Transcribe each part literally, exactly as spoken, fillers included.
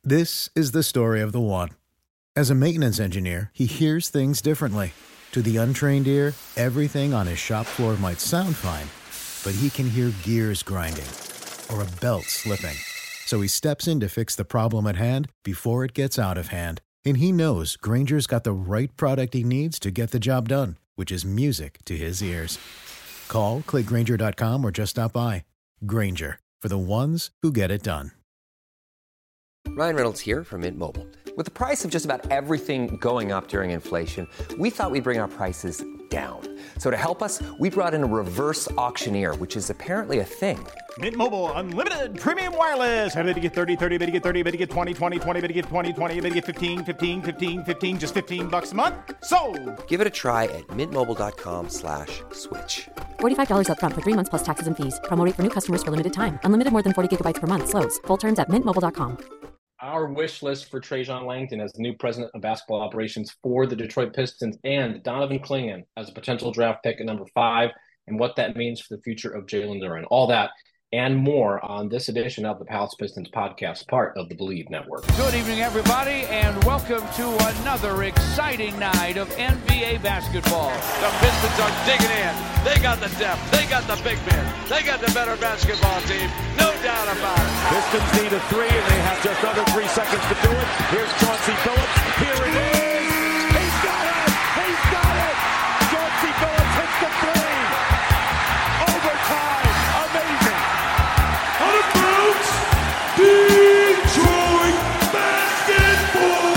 This is the story of the one. As a maintenance engineer, he hears things differently. To the untrained ear, everything on his shop floor might sound fine, but he can hear gears grinding or a belt slipping. So he steps in to fix the problem at hand before it gets out of hand. And he knows Grainger's got the right product he needs to get the job done, which is music to his ears. Call, click Grainger dot com, or just stop by. Grainger, for the ones who get it done. Ryan Reynolds here from Mint Mobile. With the price of just about everything going up during inflation, we thought we'd bring our prices down. So to help us, we brought in a reverse auctioneer, which is apparently a thing. Mint Mobile Unlimited Premium Wireless. How to get thirty, thirty, how to get thirty, how to get twenty, twenty, twenty, how to get twenty, twenty, how to get fifteen, fifteen, fifteen, fifteen, just fifteen bucks a month? Sold! Give it a try at mintmobile.com slash switch. forty-five dollars up front for three months plus taxes and fees. Promo rate for new customers for limited time. Unlimited more than forty gigabytes per month. Slows full terms at mint mobile dot com. Our wish list for Trajan Langdon as the new president of basketball operations for the Detroit Pistons, and Donovan Clingan as a potential draft pick at number five, and what that means for the future of Jalen Duren. All that and more on this edition of the Palace Pistons podcast, part of the Believe Network. Good evening, everybody, and welcome to another exciting night of N B A basketball. The Pistons are digging in. They got the depth. They got the big men. They got the better basketball team. No doubt about it. Pistons need a three, and they have just under three seconds to do it. Here's Chauncey Billups. Here it is. He's got it. He's got it. Chauncey Billups hits the three. Overtime. Amazing. Out of bounds. Detroit basketball.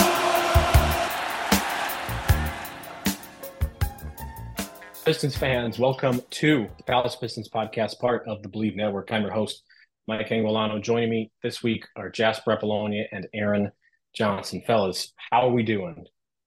Pistons fans, welcome to the Palace Pistons podcast, part of the Believe Network. I'm your host, Mike Anguilano. Joining me this week are Jasper Apollonia and Aaron Johnson. Fellas, how are we doing?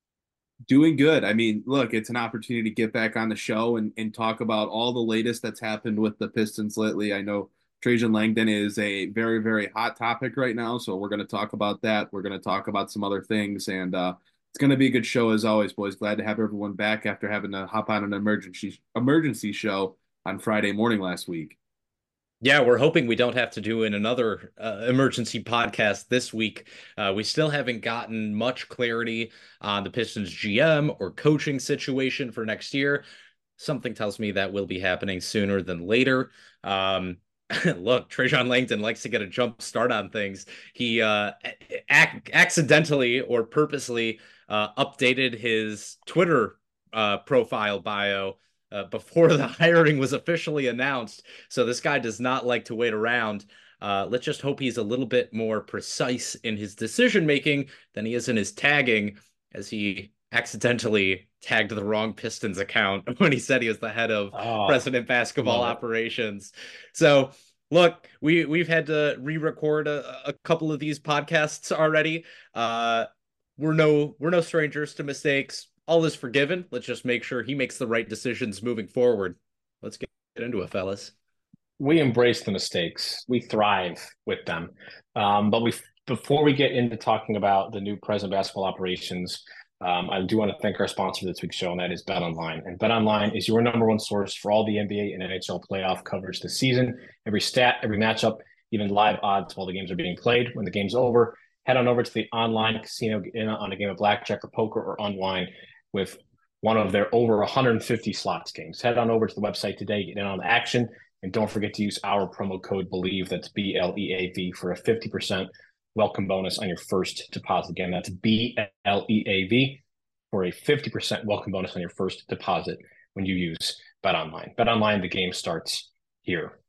Doing good. I mean, look, it's an opportunity to get back on the show and, and talk about all the latest that's happened with the Pistons lately. I know Trajan Langdon is a very, very hot topic right now, so we're going to talk about that. We're going to talk about some other things, and uh, it's going to be a good show as always, boys. Glad to have everyone back after having to hop on an emergency emergency show on Friday morning last week. Yeah, we're hoping we don't have to do in another uh, emergency podcast this week. Uh, we still haven't gotten much clarity on the Pistons G M or coaching situation for next year. Something tells me that will be happening sooner than later. Um, look, Trajan Langdon likes to get a jump start on things. He uh, ac- accidentally or purposely uh, updated his Twitter uh, profile bio Uh, before the hiring was officially announced. So this guy does not like to wait around. Uh, let's just hope he's a little bit more precise in his decision-making than he is in his tagging, as he accidentally tagged the wrong Pistons account when he said he was the head of oh, President Basketball Operations. So look, we, we've had to re-record a, a couple of these podcasts already. Uh, we're no, we're no strangers to mistakes. All is forgiven. Let's just make sure he makes the right decisions moving forward. Let's get into it, fellas. We embrace the mistakes. We thrive with them. Um, but we, before we get into talking about the new president of basketball operations, um, I do want to thank our sponsor for this week's show, and that is BetOnline. And BetOnline is your number one source for all the N B A and N H L playoff coverage this season. Every stat, every matchup, even live odds while the games are being played. When the game's over, head on over to the online casino, get in on a game of blackjack or poker, or unwind with one of their over one hundred fifty slots games. Head on over to the website today, get in on the action, and don't forget to use our promo code BELIEVE, that's B L E A V, for a fifty percent welcome bonus on your first deposit. Again, that's B L E A V for a fifty percent welcome bonus on your first deposit when you use BetOnline. BetOnline, the game starts here.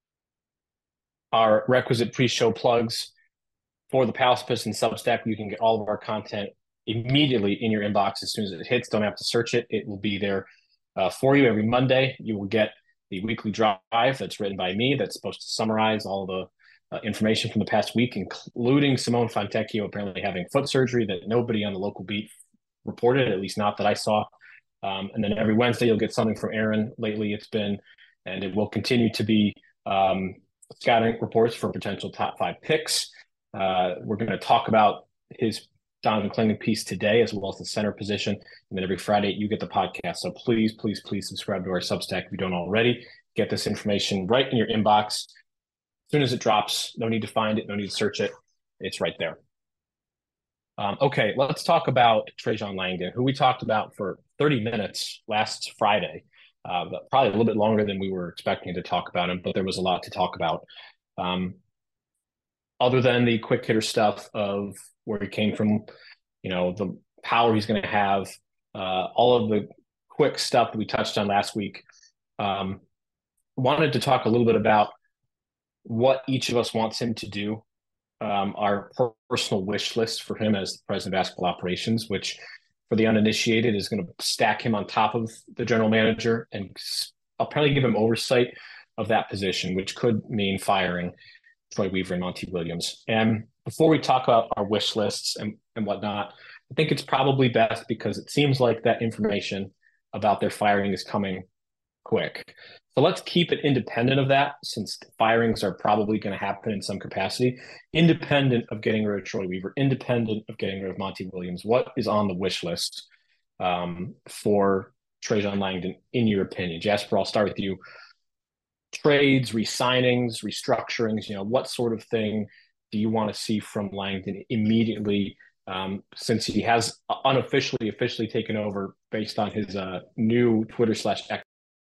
Our requisite pre-show plugs for the Palace Pistons Substack. You can get all of our content immediately in your inbox as soon as it hits. Don't have to search it. It will be there uh, for you every Monday. You will get the weekly drive that's written by me that's supposed to summarize all the uh, information from the past week, including Simone Fontecchio apparently having foot surgery that nobody on the local beat reported, at least not that I saw. Um, and then every Wednesday you'll get something from Aaron. Lately it's been, and it will continue to be, um, scouting reports for potential top five picks. Uh, we're going to talk about his Donovan Clingan piece today, as well as the center position. And then every Friday, you get the podcast. So please, please, please subscribe to our Substack if you don't already. Get this information right in your inbox. As soon as it drops, no need to find it, no need to search it. It's right there. Um, okay, let's talk about Trajan Langdon, who we talked about for thirty minutes last Friday. Uh, probably a little bit longer than we were expecting to talk about him, but there was a lot to talk about. Um, other than the quick hitter stuff of where he came from, you know, the power he's going to have, uh, all of the quick stuff that we touched on last week. Um, wanted to talk a little bit about what each of us wants him to do. Um, our personal wish list for him as the president of basketball operations, which for the uninitiated is going to stack him on top of the general manager, and I'll probably give him oversight of that position, which could mean firing Troy Weaver and Monty Williams. And before we talk about our wish lists and, and whatnot, I think it's probably best, because it seems like that information about their firing is coming quick. So let's keep it independent of that, since firings are probably going to happen in some capacity, independent of getting rid of Troy Weaver, independent of getting rid of Monty Williams. What is on the wish list um, for Trajan Langdon, in your opinion? Jasper, I'll start with you. Trades, re-signings, restructurings, you know, what sort of thing do you want to see from Langdon immediately, um, since he has unofficially, officially taken over based on his uh, new Twitter slash X?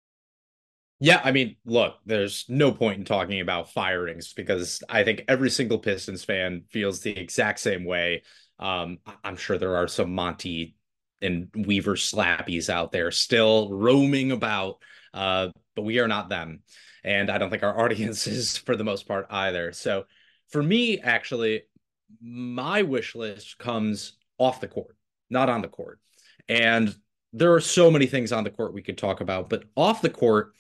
Yeah, I mean, look, there's no point in talking about firings, because I think every single Pistons fan feels the exact same way. Um, I'm sure there are some Monty and Weaver slappies out there still roaming about, uh, but we are not them. And I don't think our audience is, for the most part, either. So for me, actually, my wish list comes off the court, not on the court. And there are so many things on the court we could talk about, but off the court,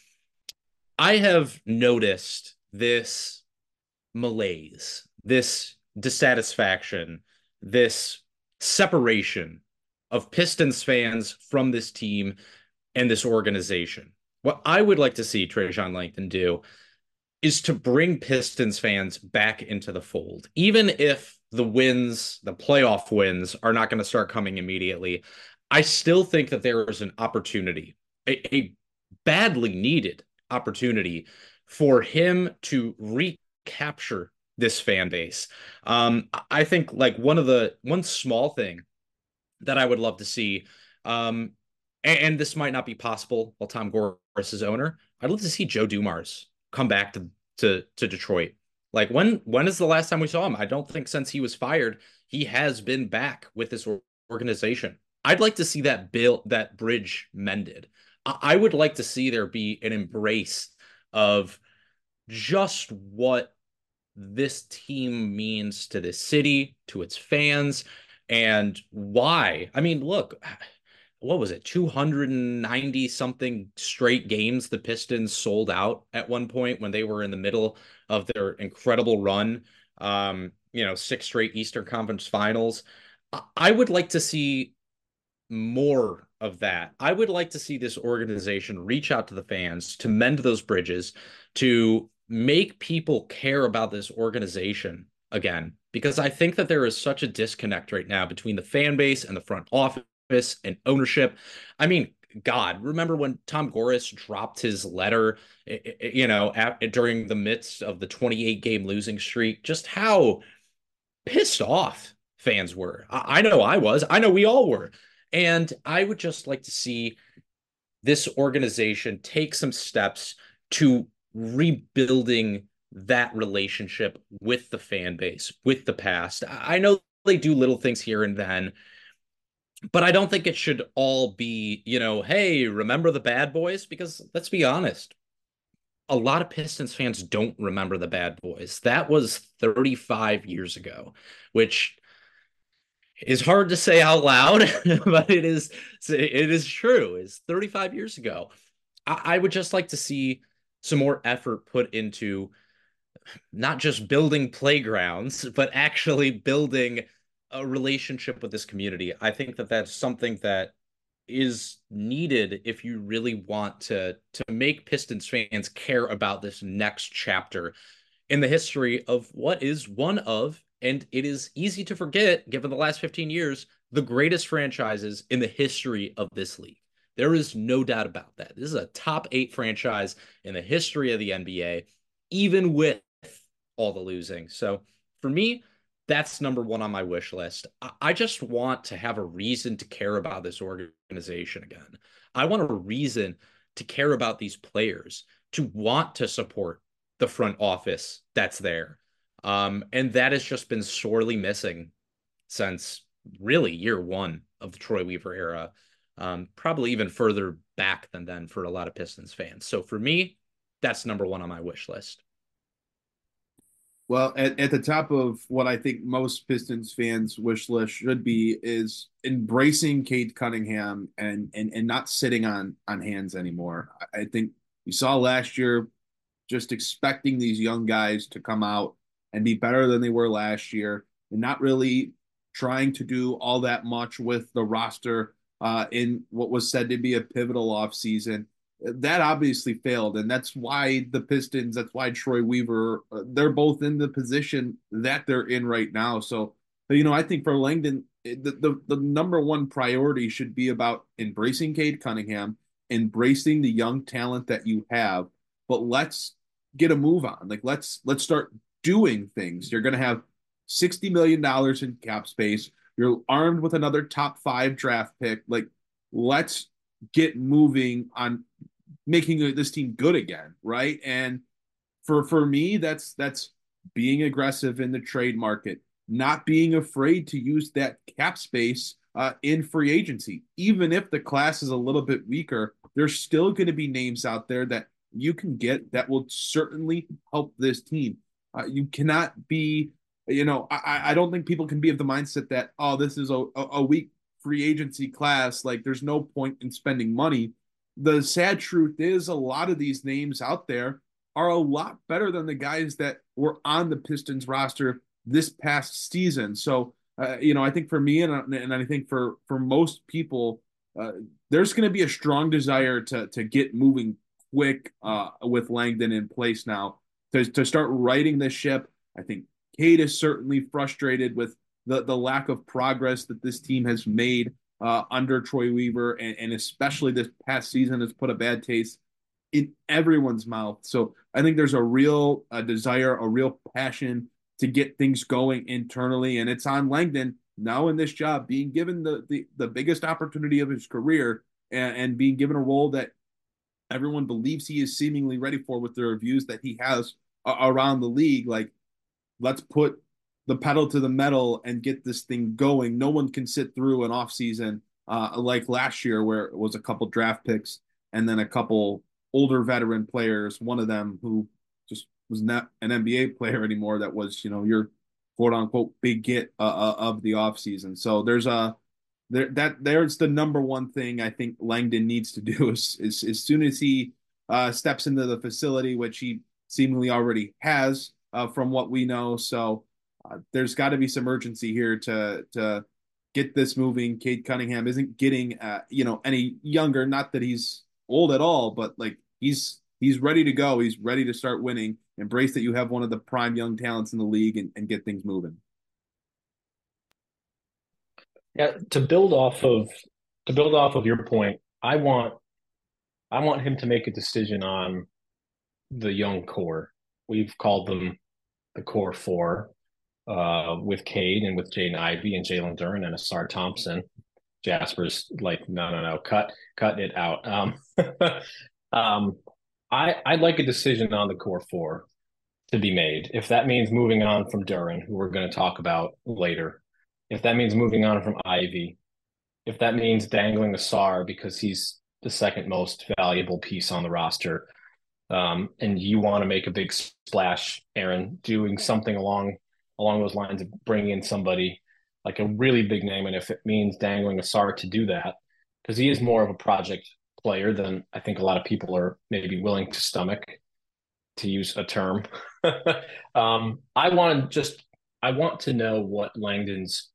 I have noticed this malaise, this dissatisfaction, this separation of Pistons fans from this team and this organization. What I would like to see Trajan Langdon do is to bring Pistons fans back into the fold. Even if the wins, the playoff wins, are not going to start coming immediately, I still think that there is an opportunity, a, a badly needed opportunity for him to recapture this fan base. Um, I think like one of the one small thing that I would love to see, um, and, and this might not be possible while Tom Gores is owner, I'd love to see Joe Dumars come back to to to Detroit. Like when when is the last time we saw him? I don't think since he was fired, he has been back with this organization. I'd like to see that bill that bridge mended. I would like to see there be an embrace of just what this team means to this city, to its fans, and why. I mean, look, what was it? two hundred ninety something straight games the Pistons sold out at one point when they were in the middle of their incredible run. Um, you know, six straight Eastern Conference Finals. I would like to see more of that. I would like to see this organization reach out to the fans, to mend those bridges, to make people care about this organization again, because I think that there is such a disconnect right now between the fan base and the front office and ownership. I mean, God, remember when Tom Gores dropped his letter, you know, at, during the midst of the twenty-eight game losing streak, just how pissed off fans were. I, I know I was. I know we all were. And I would just like to see this organization take some steps to rebuilding that relationship with the fan base, with the past. I know they do little things here and then, but I don't think it should all be, you know, hey, remember the bad boys? Because let's be honest, a lot of Pistons fans don't remember the bad boys. That was thirty-five years ago, which is hard to say out loud, but it is it is true. It's thirty-five years ago. I, I would just like to see some more effort put into not just building playgrounds, but actually building a relationship with this community. I think that that's something that is needed if you really want to to make Pistons fans care about this next chapter in the history of what is one of, and it is easy to forget, given the last fifteen years, the greatest franchises in the history of this league. There is no doubt about that. This is a top eight franchise in the history of the N B A, even with all the losing. So for me, that's number one on my wish list. I just want to have a reason to care about this organization again. I want a reason to care about these players, to want to support the front office that's there. Um, and that has just been sorely missing since really year one of the Troy Weaver era, um, probably even further back than then for a lot of Pistons fans. So for me, that's number one on my wish list. Well, at, at the top of what I think most Pistons fans' wish list should be is embracing Cade Cunningham and and and not sitting on on hands anymore. I think you saw last year just expecting these young guys to come out and be better than they were last year and not really trying to do all that much with the roster uh, in what was said to be a pivotal offseason. That obviously failed, and that's why the Pistons, that's why Troy Weaver, uh, they're both in the position that they're in right now. So, you know, I think for Langdon, the, the, the number one priority should be about embracing Cade Cunningham, embracing the young talent that you have, but let's get a move on. Like, let's let's start doing things. You're going to have sixty million dollars in cap space. You're armed with another top five draft pick. Like, let's get moving on making this team good again, right? And for for me, that's that's being aggressive in the trade market, not being afraid to use that cap space uh, in free agency. Even if the class is a little bit weaker, there's still going to be names out there that you can get that will certainly help this team. Uh, you cannot be, you know, I, I don't think people can be of the mindset that, oh, this is a, a weak free agency class. Like, there's no point in spending money. The sad truth is a lot of these names out there are a lot better than the guys that were on the Pistons roster this past season. So, uh, you know, I think for me and, and I think for, for most people, uh, there's going to be a strong desire to, to get moving quick uh, with Langdon in place now to, to start righting the ship. I think Cade is certainly frustrated with the, the lack of progress that this team has made Uh, under Troy Weaver, and, and especially this past season has put a bad taste in everyone's mouth. So I think there's a real uh, desire, a real passion to get things going internally, and it's on Langdon now in this job, being given the the, the biggest opportunity of his career and, and being given a role that everyone believes he is seemingly ready for with the reviews that he has uh, around the league. Like, let's put the pedal to the metal and get this thing going. No one can sit through an offseason uh, like last year where it was a couple draft picks and then a couple older veteran players, one of them who just was not an N B A player anymore, that was, you know, your quote unquote big get uh, of the offseason. So there's a there that there's the number one thing I think Langdon needs to do is, is as soon as he uh, steps into the facility, which he seemingly already has uh, from what we know. So Uh, there's got to be some urgency here to to get this moving. Cade Cunningham isn't getting uh, you know any younger. Not that he's old at all, but like he's he's ready to go. He's ready to start winning. Embrace that you have one of the prime young talents in the league and, and get things moving. Yeah, to build off of to build off of your point, I want I want him to make a decision on the young core. We've called them the core four. Uh, with Cade and with Jaden Ivey and Jalen Duren and Asar Thompson. Jasper's like, no, no, no, cut, cut it out. Um, um, I, I'd like a decision on the core four to be made. If that means moving on from Duren, who we're going to talk about later, if that means moving on from Ivey, if that means dangling Asar because he's the second most valuable piece on the roster, um, and you want to make a big splash, Aaron, doing something along along those lines of bringing in somebody like a really big name. And if it means dangling Asar to do that, because he is more of a project player than I think a lot of people are maybe willing to stomach, to use a term. um, I want to just, I want to know what Langdon's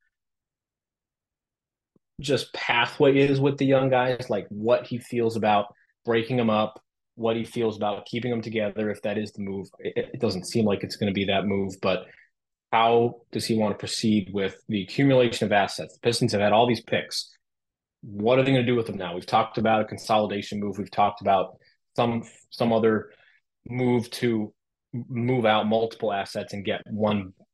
just pathway is with the young guys, like what he feels about breaking them up, what he feels about keeping them together. If that is the move, it, it doesn't seem like it's going to be that move, but how does he want to proceed with the accumulation of assets? The Pistons have had all these picks. What are they going to do with them now? We've talked about a consolidation move. We've talked about some some other move to move out multiple assets and get one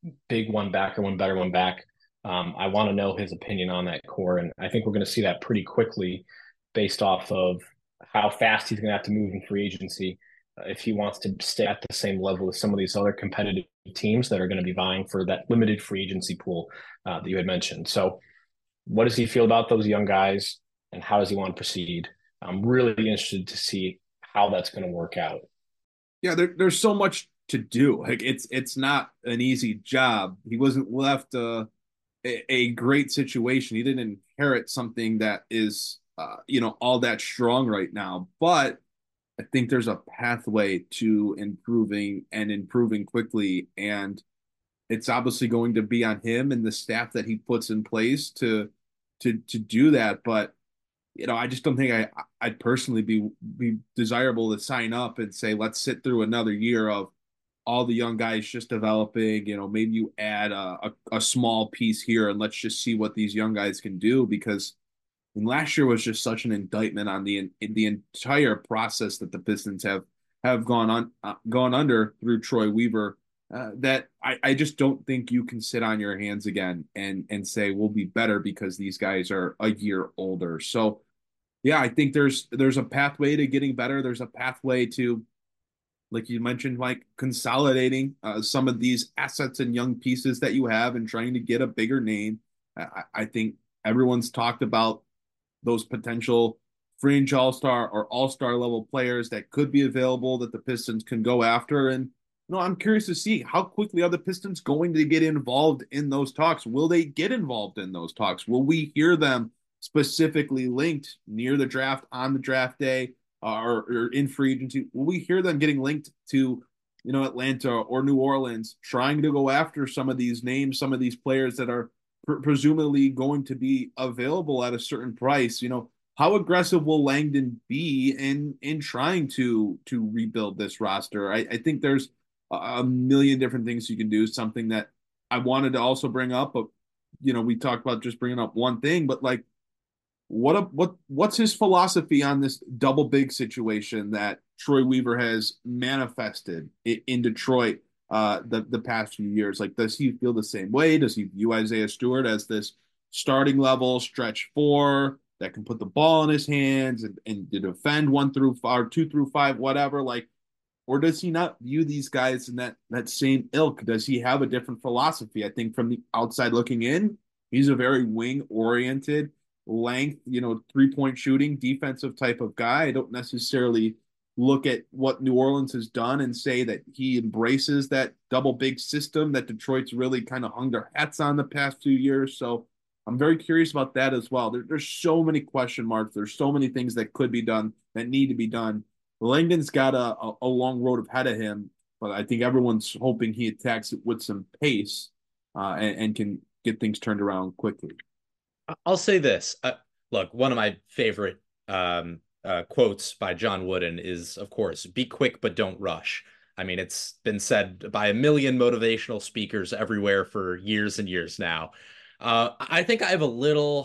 big one back or one better one back. Um, I want to know his opinion on that core, and I think we're going to see that pretty quickly based off of how fast he's going to have to move in free agency uh, if he wants to stay at the same level as some of these other competitive teams that are going to be vying for that limited free agency pool uh, that you had mentioned. So what does he feel about those young guys, and how does he want to proceed? I'm really interested to see how that's going to work out. Yeah, there, there's so much to do. Like it's it's not an easy job. He wasn't left uh, a, a great situation. He didn't inherit something that is uh, you know all that strong right now. But I think there's a pathway to improving and improving quickly, and it's obviously going to be on him and the staff that he puts in place to to to do that. But you know, I just don't think I I'd personally be be desirable to sign up and say, let's sit through another year of all the young guys just developing. You know, maybe you add a, a, a small piece here and let's just see what these young guys can do, because I mean, last year was just such an indictment on the the entire process that the Pistons have have gone on uh, gone under through Troy Weaver. Uh, that I, I just don't think you can sit on your hands again and and say we'll be better because these guys are a year older. So yeah, I think there's there's a pathway to getting better. There's a pathway to, like you mentioned, like consolidating uh, some of these assets and young pieces that you have and trying to get a bigger name. I, I think everyone's talked about those potential fringe all-star or all-star level players that could be available that the Pistons can go after. And no, I'm curious to see how quickly are the Pistons going to get involved in those talks. Will they get involved in those talks? Will we hear them specifically linked near the draft, on the draft day, uh, or, or in free agency? Will we hear them getting linked to, you know, Atlanta or New Orleans, trying to go after some of these names, some of these players that are pr- presumably going to be available at a certain price? You know, how aggressive will Langdon be in in trying to to rebuild this roster? I, I think there's a million different things you can do. Something that I wanted to also bring up, but you know, we talked about just bringing up one thing, but like, what a, what what's his philosophy on this double big situation that Troy Weaver has manifested in, in Detroit uh, the the past few years? Like, does he feel the same way? Does he view Isaiah Stewart as this starting level stretch four that can put the ball in his hands and, and to defend one through five, or two through five, whatever? Like, or does he not view these guys in that that same ilk? Does he have a different philosophy? I think from the outside looking in, he's a very wing oriented, length, you know, three point shooting, defensive type of guy. I don't necessarily look at what New Orleans has done and say that he embraces that double big system that Detroit's really kind of hung their hats on the past few years. So I'm very curious about that as well. There, there's so many question marks. There's so many things that could be done, that need to be done. Langdon's got a, a, a long road ahead of him, but I think everyone's hoping he attacks it with some pace uh, and, and can get things turned around quickly. I'll say this. Uh, look, one of my favorite um, uh, quotes by John Wooden is, of course, be quick, but don't rush. I mean, it's been said by a million motivational speakers everywhere for years and years now. Uh, I think I have a little...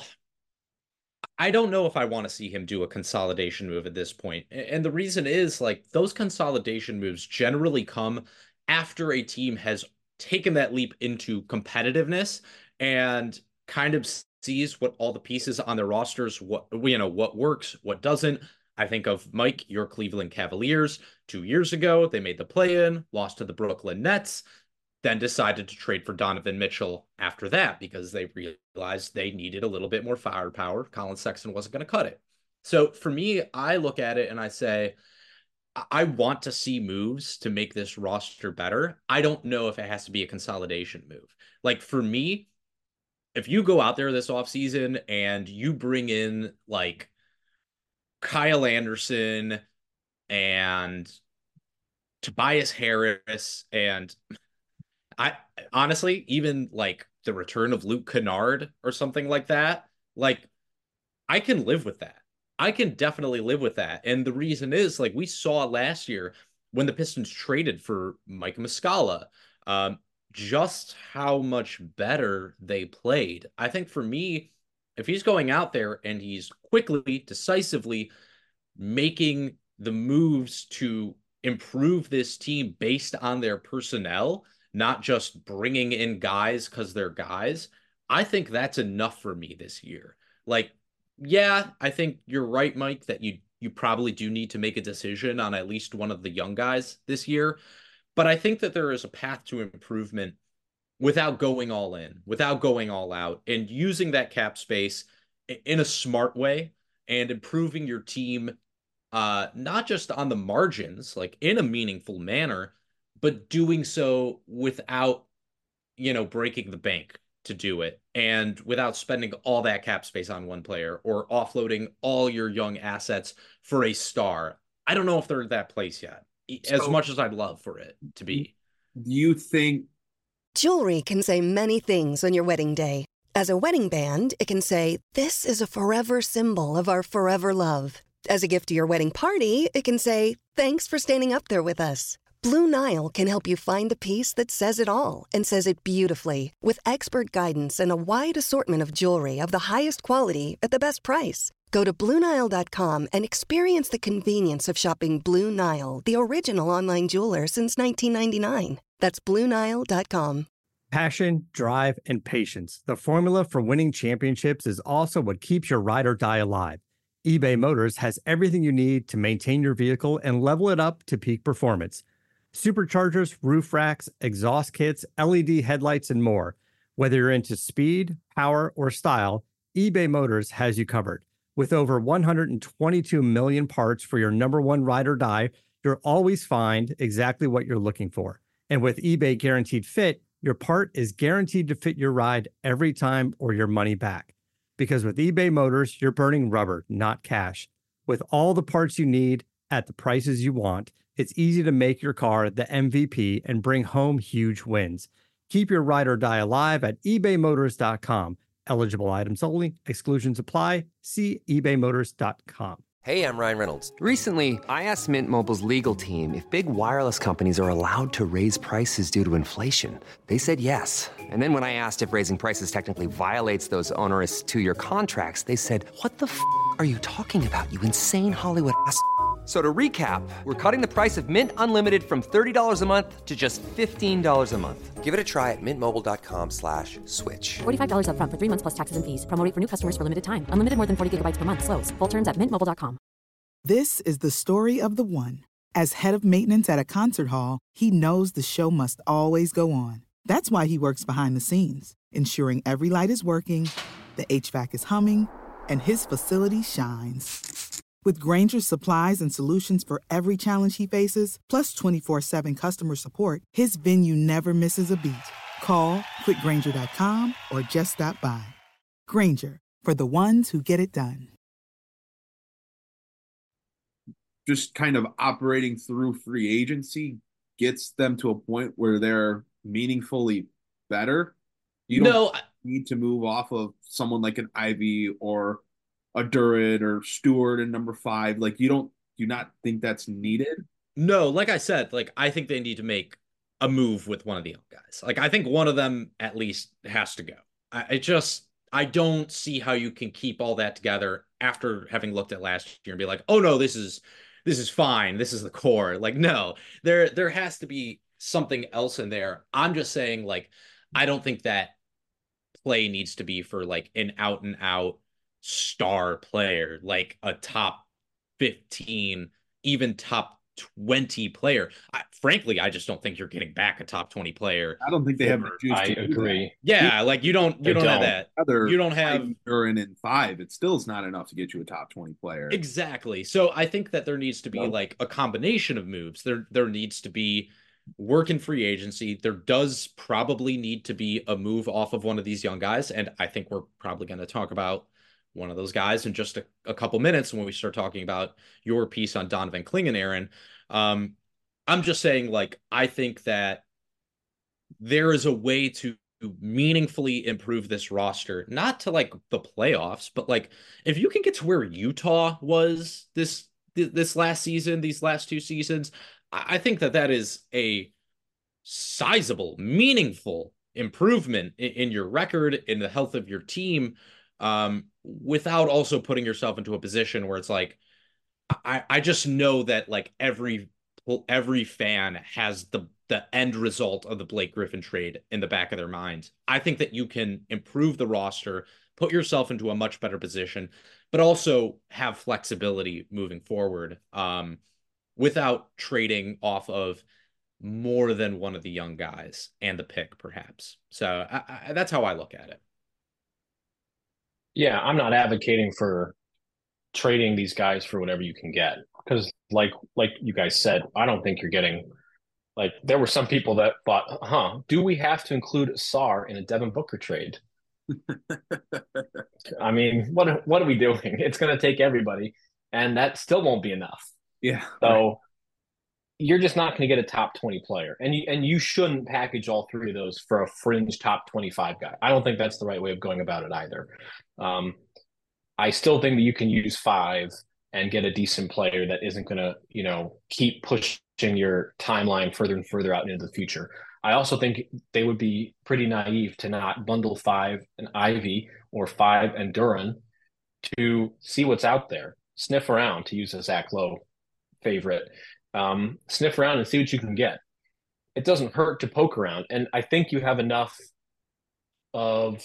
I don't know if I want to see him do a consolidation move at this point. And the reason is, like, those consolidation moves generally come after a team has taken that leap into competitiveness and kind of sees what all the pieces on their rosters, what, you know, what works, what doesn't. I think of Mike, your Cleveland Cavaliers. Two years ago, they made the play-in, lost to the Brooklyn Nets, then decided to trade for Donovan Mitchell after that because they realized they needed a little bit more firepower. Colin Sexton wasn't going to cut it. So for me, I look at it and I say, I want to see moves to make this roster better. I don't know if it has to be a consolidation move. Like, for me, if you go out there this offseason and you bring in like Kyle Anderson and Tobias Harris, and I honestly, even like the return of Luke Kennard or something like that, like, I can live with that. I can definitely live with that. And the reason is, like, we saw last year when the Pistons traded for Mike Muscala, um, just how much better they played. I think for me, if he's going out there and he's quickly, decisively making the moves to improve this team based on their personnel, not just bringing in guys because they're guys, I think that's enough for me this year. Like, yeah, I think you're right, Mike, that you you probably do need to make a decision on at least one of the young guys this year. But I think that there is a path to improvement without going all in, without going all out, and using that cap space in a smart way and improving your team, uh, not just on the margins, like in a meaningful manner, but doing so without, you know, breaking the bank to do it, and without spending all that cap space on one player or offloading all your young assets for a star. I don't know if they're at that place yet, as so, much as I'd love for it to be. Do you think jewelry can say many things on your wedding day? As a wedding band, it can say, "This is a forever symbol of our forever love." As a gift to your wedding party, it can say, "Thanks for standing up there with us." Blue Nile can help you find the piece that says it all and says it beautifully, with expert guidance and a wide assortment of jewelry of the highest quality at the best price. Go to Blue Nile dot com and experience the convenience of shopping Blue Nile, the original online jeweler since nineteen ninety-nine. That's Blue Nile dot com. Passion, drive, and patience. The formula for winning championships is also what keeps your ride or die alive. eBay Motors has everything you need to maintain your vehicle and level it up to peak performance. Superchargers, roof racks, exhaust kits, L E D headlights, and more. Whether you're into speed, power, or style, eBay Motors has you covered. With over one hundred twenty-two million parts for your number one ride or die, you'll always find exactly what you're looking for. And with eBay Guaranteed Fit, your part is guaranteed to fit your ride every time or your money back. Because with eBay Motors, you're burning rubber, not cash. With all the parts you need at the prices you want, it's easy to make your car the M V P and bring home huge wins. Keep your ride or die alive at ebay motors dot com. Eligible items only. Exclusions apply. See ebay motors dot com. Hey, I'm Ryan Reynolds. Recently, I asked Mint Mobile's legal team if big wireless companies are allowed to raise prices due to inflation. They said yes. And then when I asked if raising prices technically violates those onerous two-year contracts, they said, "What the f*** are you talking about, you insane Hollywood ass f- So to recap, we're cutting the price of Mint Unlimited from thirty dollars a month to just fifteen dollars a month. Give it a try at mintmobile.com slash switch. forty-five dollars up front for three months plus taxes and fees. Promo rate for new customers for limited time. Unlimited more than forty gigabytes per month. Slows full terms at mint mobile dot com. This is the story of the one. As head of maintenance at a concert hall, he knows the show must always go on. That's why he works behind the scenes, ensuring every light is working, the H V A C is humming, and his facility shines. With Grainger's supplies and solutions for every challenge he faces, plus twenty-four seven customer support, his venue never misses a beat. Call quick grainger dot com or just stop by. Grainger, for the ones who get it done. Just kind of operating through free agency gets them to a point where they're meaningfully better. You don't no, need to move off of someone like an Ivy or a Duran or Stewart in number five. Like, you don't do not think that's needed? No, like I said, like I think they need to make a move with one of the young guys. Like I think one of them at least has to go. I, I just I don't see how you can keep all that together after having looked at last year and be like, oh no, this is this is fine. This is the core. Like, no, there there has to be something else in there. I'm just saying, like, I don't think that play needs to be for like an out and out star player, like a top fifteen, even top twenty player. I, frankly, I just don't think you're getting back a top twenty player. I don't think they have the juice. I agree. Yeah, like you don't you don't, don't have that. Other you don't have Duran in five. It still is not enough to get you a top twenty player. Exactly. So I think that there needs to be no. like a combination of moves. There there needs to be work in free agency. There does probably need to be a move off of one of these young guys, and I think we're probably going to talk about one of those guys in just a, a couple minutes when we start talking about your piece on Donovan Clingan, Aaron. Um, I'm just saying, like, I think that there is a way to meaningfully improve this roster, not to like the playoffs, but like if you can get to where Utah was this this last season, these last two seasons, I think that that is a sizable, meaningful improvement in, in your record, in the health of your team, um, without also putting yourself into a position where it's like, I, I just know that like every every fan has the the end result of the Blake Griffin trade in the back of their minds. I think that you can improve the roster, put yourself into a much better position, but also have flexibility moving forward um, without trading off of more than one of the young guys and the pick, perhaps. So I, I, that's how I look at it. Yeah, I'm not advocating for trading these guys for whatever you can get, because like like you guys said, I don't think you're getting, like, there were some people that thought, huh, do we have to include Sarr in a Devin Booker trade? I mean, what what are we doing? It's going to take everybody, and that still won't be enough. Yeah. So right. You're just not going to get a top twenty player, and you and you shouldn't package all three of those for a fringe top twenty-five guy. I don't think that's the right way of going about it either. Um, I still think that you can use five and get a decent player that isn't going to, you know, keep pushing your timeline further and further out into the future. I also think they would be pretty naive to not bundle five and Ivy or five and Duren to see what's out there. Sniff around, to use a Zach Lowe favorite. Um, sniff around and see what you can get. It doesn't hurt to poke around. And I think you have enough of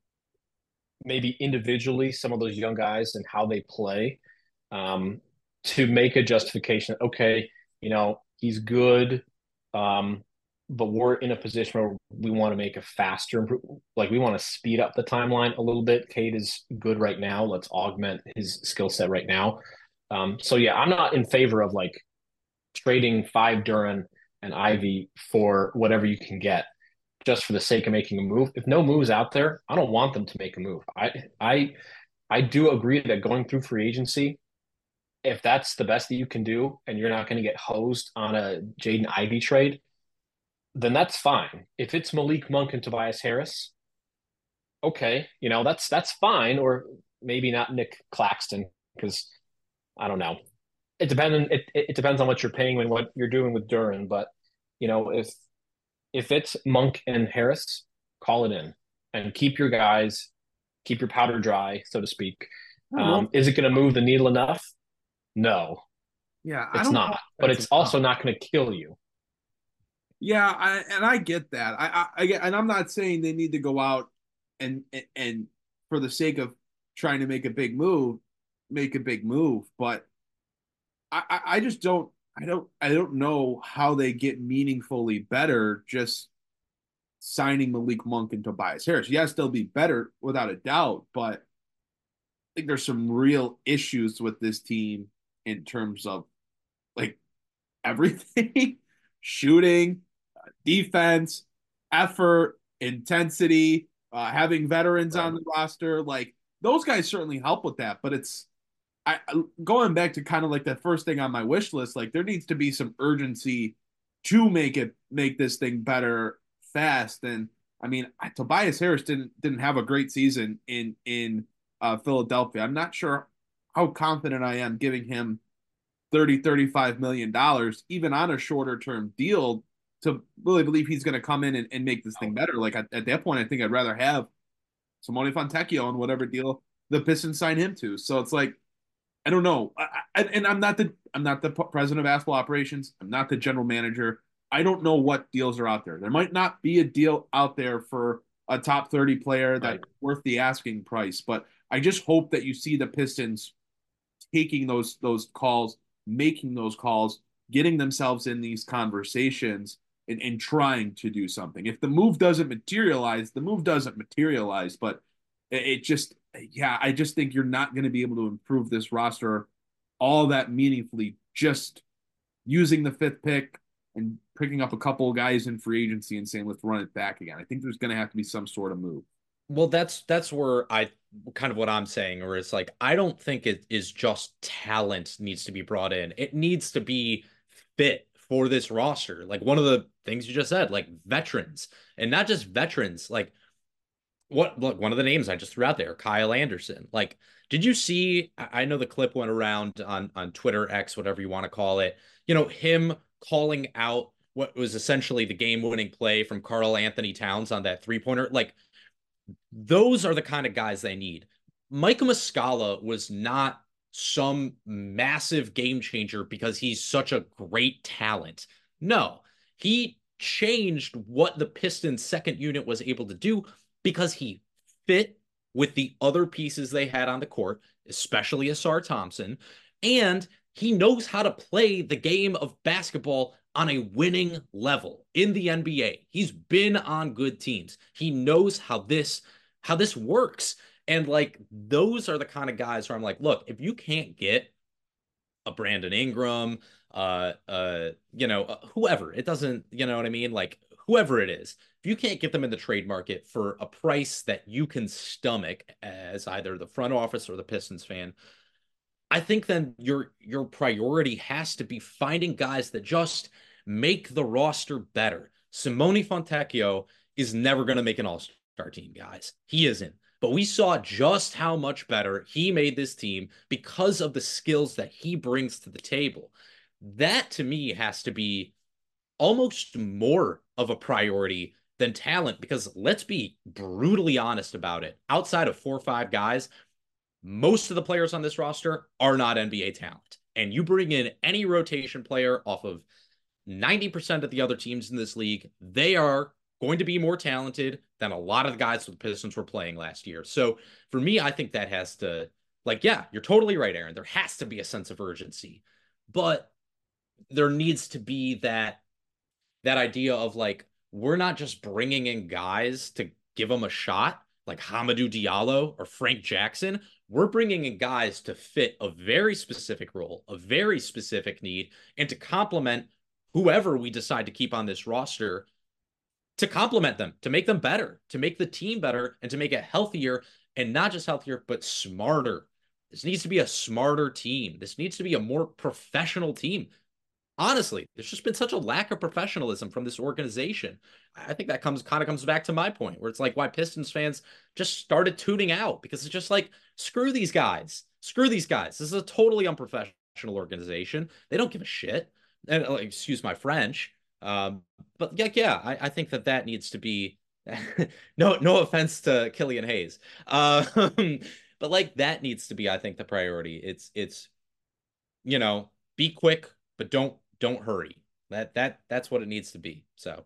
maybe individually some of those young guys and how they play um, to make a justification. Okay, you know, he's good, um, but we're in a position where we want to make a faster, like we want to speed up the timeline a little bit. Cade is good right now. Let's augment his skill set right now. Um, so yeah, I'm not in favor of like trading five Duren and Ivy for whatever you can get just for the sake of making a move. If no move's out there, I don't want them to make a move. I I I do agree that going through free agency, if that's the best that you can do and you're not going to get hosed on a Jaden Ivey trade, then that's fine. If it's Malik Monk and Tobias Harris, okay, you know, that's that's fine. Or maybe not Nick Claxton, because I don't know. It depends. It, it depends on what you're paying and what you're doing with Duren. But you know, if if it's Monk and Harris, call it in and keep your guys, keep your powder dry, so to speak. Um, is it going to move the needle enough? No. Yeah, it's not. But it's also not going to kill you. Yeah, I, and I get that. I, I, I get, and I'm not saying they need to go out and and for the sake of trying to make a big move, make a big move. But I, I just don't, I don't, I don't know how they get meaningfully better just signing Malik Monk and Tobias Harris. Yes, they'll be better without a doubt, but I think there's some real issues with this team in terms of like everything, shooting, uh, defense, effort, intensity, uh, having veterans right on the roster. Like those guys certainly help with that, but it's, I going back to kind of like the first thing on my wish list, like there needs to be some urgency to make it make this thing better fast. And I mean, Tobias Harris didn't didn't have a great season in in uh, Philadelphia. I'm not sure how confident I am giving him thirty, thirty-five million dollars, even on a shorter term deal, to really believe he's going to come in and, and make this thing better. Like at, at that point, I think I'd rather have Simone Fontecchio on whatever deal the Pistons sign him to. So it's like, I don't know. I, I, and I'm not the I'm not the president of basketball operations. I'm not the general manager. I don't know what deals are out there. There might not be a deal out there for a top thirty player that's right worth the asking price, but I just hope that you see the Pistons taking those those calls, making those calls, getting themselves in these conversations and, and trying to do something. If the move doesn't materialize, the move doesn't materialize, but it, it just yeah, I just think you're not going to be able to improve this roster all that meaningfully just using the fifth pick and picking up a couple of guys in free agency and saying, let's run it back again. I think there's going to have to be some sort of move. Well, that's that's where I kind of what I'm saying, or it's like, I don't think it is just talent needs to be brought in. It needs to be fit for this roster. Like one of the things you just said, like veterans, and not just veterans, like what, look, one of the names I just threw out there, Kyle Anderson. Like, did you see, I know the clip went around on, on Twitter, X, whatever you want to call it, you know, him calling out what was essentially the game winning play from Karl Anthony Towns on that three pointer. Like, those are the kind of guys they need. Mike Muscala was not some massive game changer because he's such a great talent. No, he changed what the Pistons second unit was able to do because he fit with the other pieces they had on the court, especially Asar Thompson, and he knows how to play the game of basketball on a winning level in the N B A. He's been on good teams. He knows how this how this works. And like, those are the kind of guys where I'm like, look, if you can't get a Brandon Ingram, uh, uh, you know, uh, whoever, it doesn't, you know what I mean? Like, whoever it is, if you can't get them in the trade market for a price that you can stomach as either the front office or the Pistons fan, I think then your your priority has to be finding guys that just make the roster better. Simone Fontecchio is never going to make an all-star team, guys. He isn't. But we saw just how much better he made this team because of the skills that he brings to the table. That, to me, has to be almost more of a priority than talent, because let's be brutally honest about it. Outside of four or five guys, most of the players on this roster are not N B A talent. And you bring in any rotation player off of ninety percent of the other teams in this league, they are going to be more talented than a lot of the guys the Pistons were playing last year. So for me, I think that has to, like, yeah, you're totally right, Aaron. There has to be a sense of urgency, but there needs to be that, that idea of like, we're not just bringing in guys to give them a shot, like Hamidou Diallo or Frank Jackson. We're bringing in guys to fit a very specific role, a very specific need, and to complement whoever we decide to keep on this roster, to complement them, to make them better, to make the team better, and to make it healthier, and not just healthier, but smarter. This needs to be a smarter team. This needs to be a more professional team. Honestly, there's just been such a lack of professionalism from this organization. I think that comes kind of comes back to my point, where it's like why Pistons fans just started tuning out, because it's just like, screw these guys. Screw these guys. This is a totally unprofessional organization. They don't give a shit. And like, excuse my French. Um, but yeah, yeah, I, I think that that needs to be no, no offense to Killian Hayes. Uh, but like that needs to be, I think, the priority. It's, it's, you know, be quick, but don't, don't hurry. That, that, that's what it needs to be. So.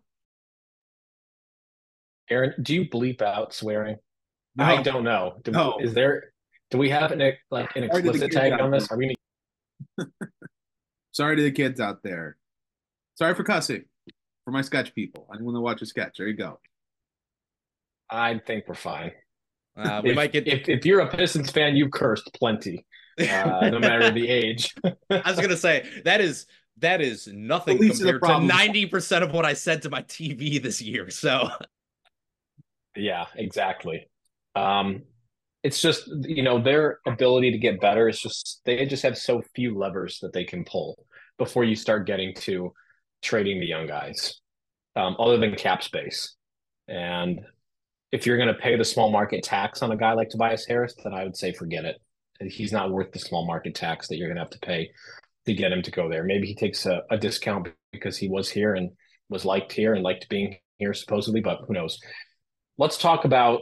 Aaron, do you bleep out swearing? No. I don't know. Do, no. Is there, do we have an, like an explicit tag on this? Are we gonna... Sorry to the kids out there. Sorry for cussing. For my sketch people. Anyone that watches sketch, there you go. I think we're fine. Uh, we if, might get. If, if you're a Pistons fan, you've cursed plenty, uh, no matter the age. I was gonna say that is that is nothing compared to ninety percent of what I said to my T V this year. So. Yeah, exactly. Um, it's just, you know, their ability to get better is just, they just have so few levers that they can pull before you start getting to trading the young guys, um, other than cap space. And if you're going to pay the small market tax on a guy like Tobias Harris, then I would say forget it. He's not worth the small market tax that you're going to have to pay to get him to go there. Maybe he takes a, a discount because he was here and was liked here and liked being here supposedly, but who knows? Let's talk about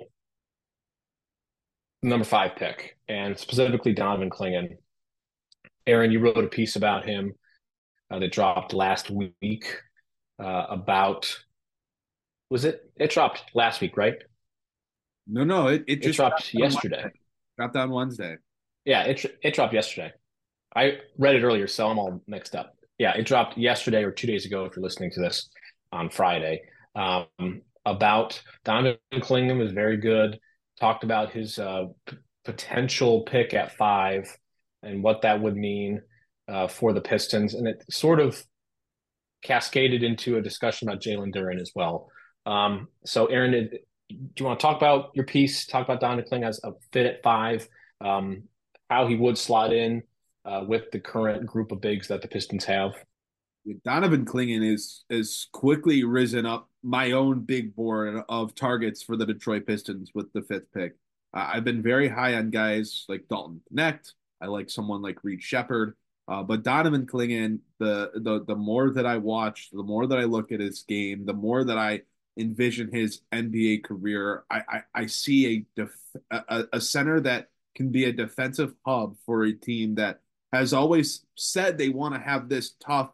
number five pick, and specifically Donovan Clingan. Aaron, you wrote a piece about him uh, that dropped last week uh, about, was it? It dropped last week, right? No, no, it, it, it just dropped, dropped yesterday. Wednesday. Dropped on Wednesday. Yeah, it it dropped yesterday. I read it earlier, so I'm all mixed up. Yeah, it dropped yesterday or two days ago if you're listening to this on Friday. Um, about Donovan Clingan was very good. Talked about his uh, p- potential pick at five and what that would mean uh, for the Pistons. And it sort of cascaded into a discussion about Jalen Duren as well. Um, so, Aaron, do you want to talk about your piece, talk about Donovan Clingan as a fit at five, um, how he would slot in uh, with the current group of bigs that the Pistons have? Donovan Clingan is is quickly risen up my own big board of targets for the Detroit Pistons with the fifth pick. Uh, I've been very high on guys like Dalton Knecht. I like someone like Reed Shepherd. Uh, but Donovan Clingan, the, the the more that I watch, the more that I look at his game, the more that I envision his N B A career, I I, I see a, def, a a center that can be a defensive hub for a team that has always said they want to have this tough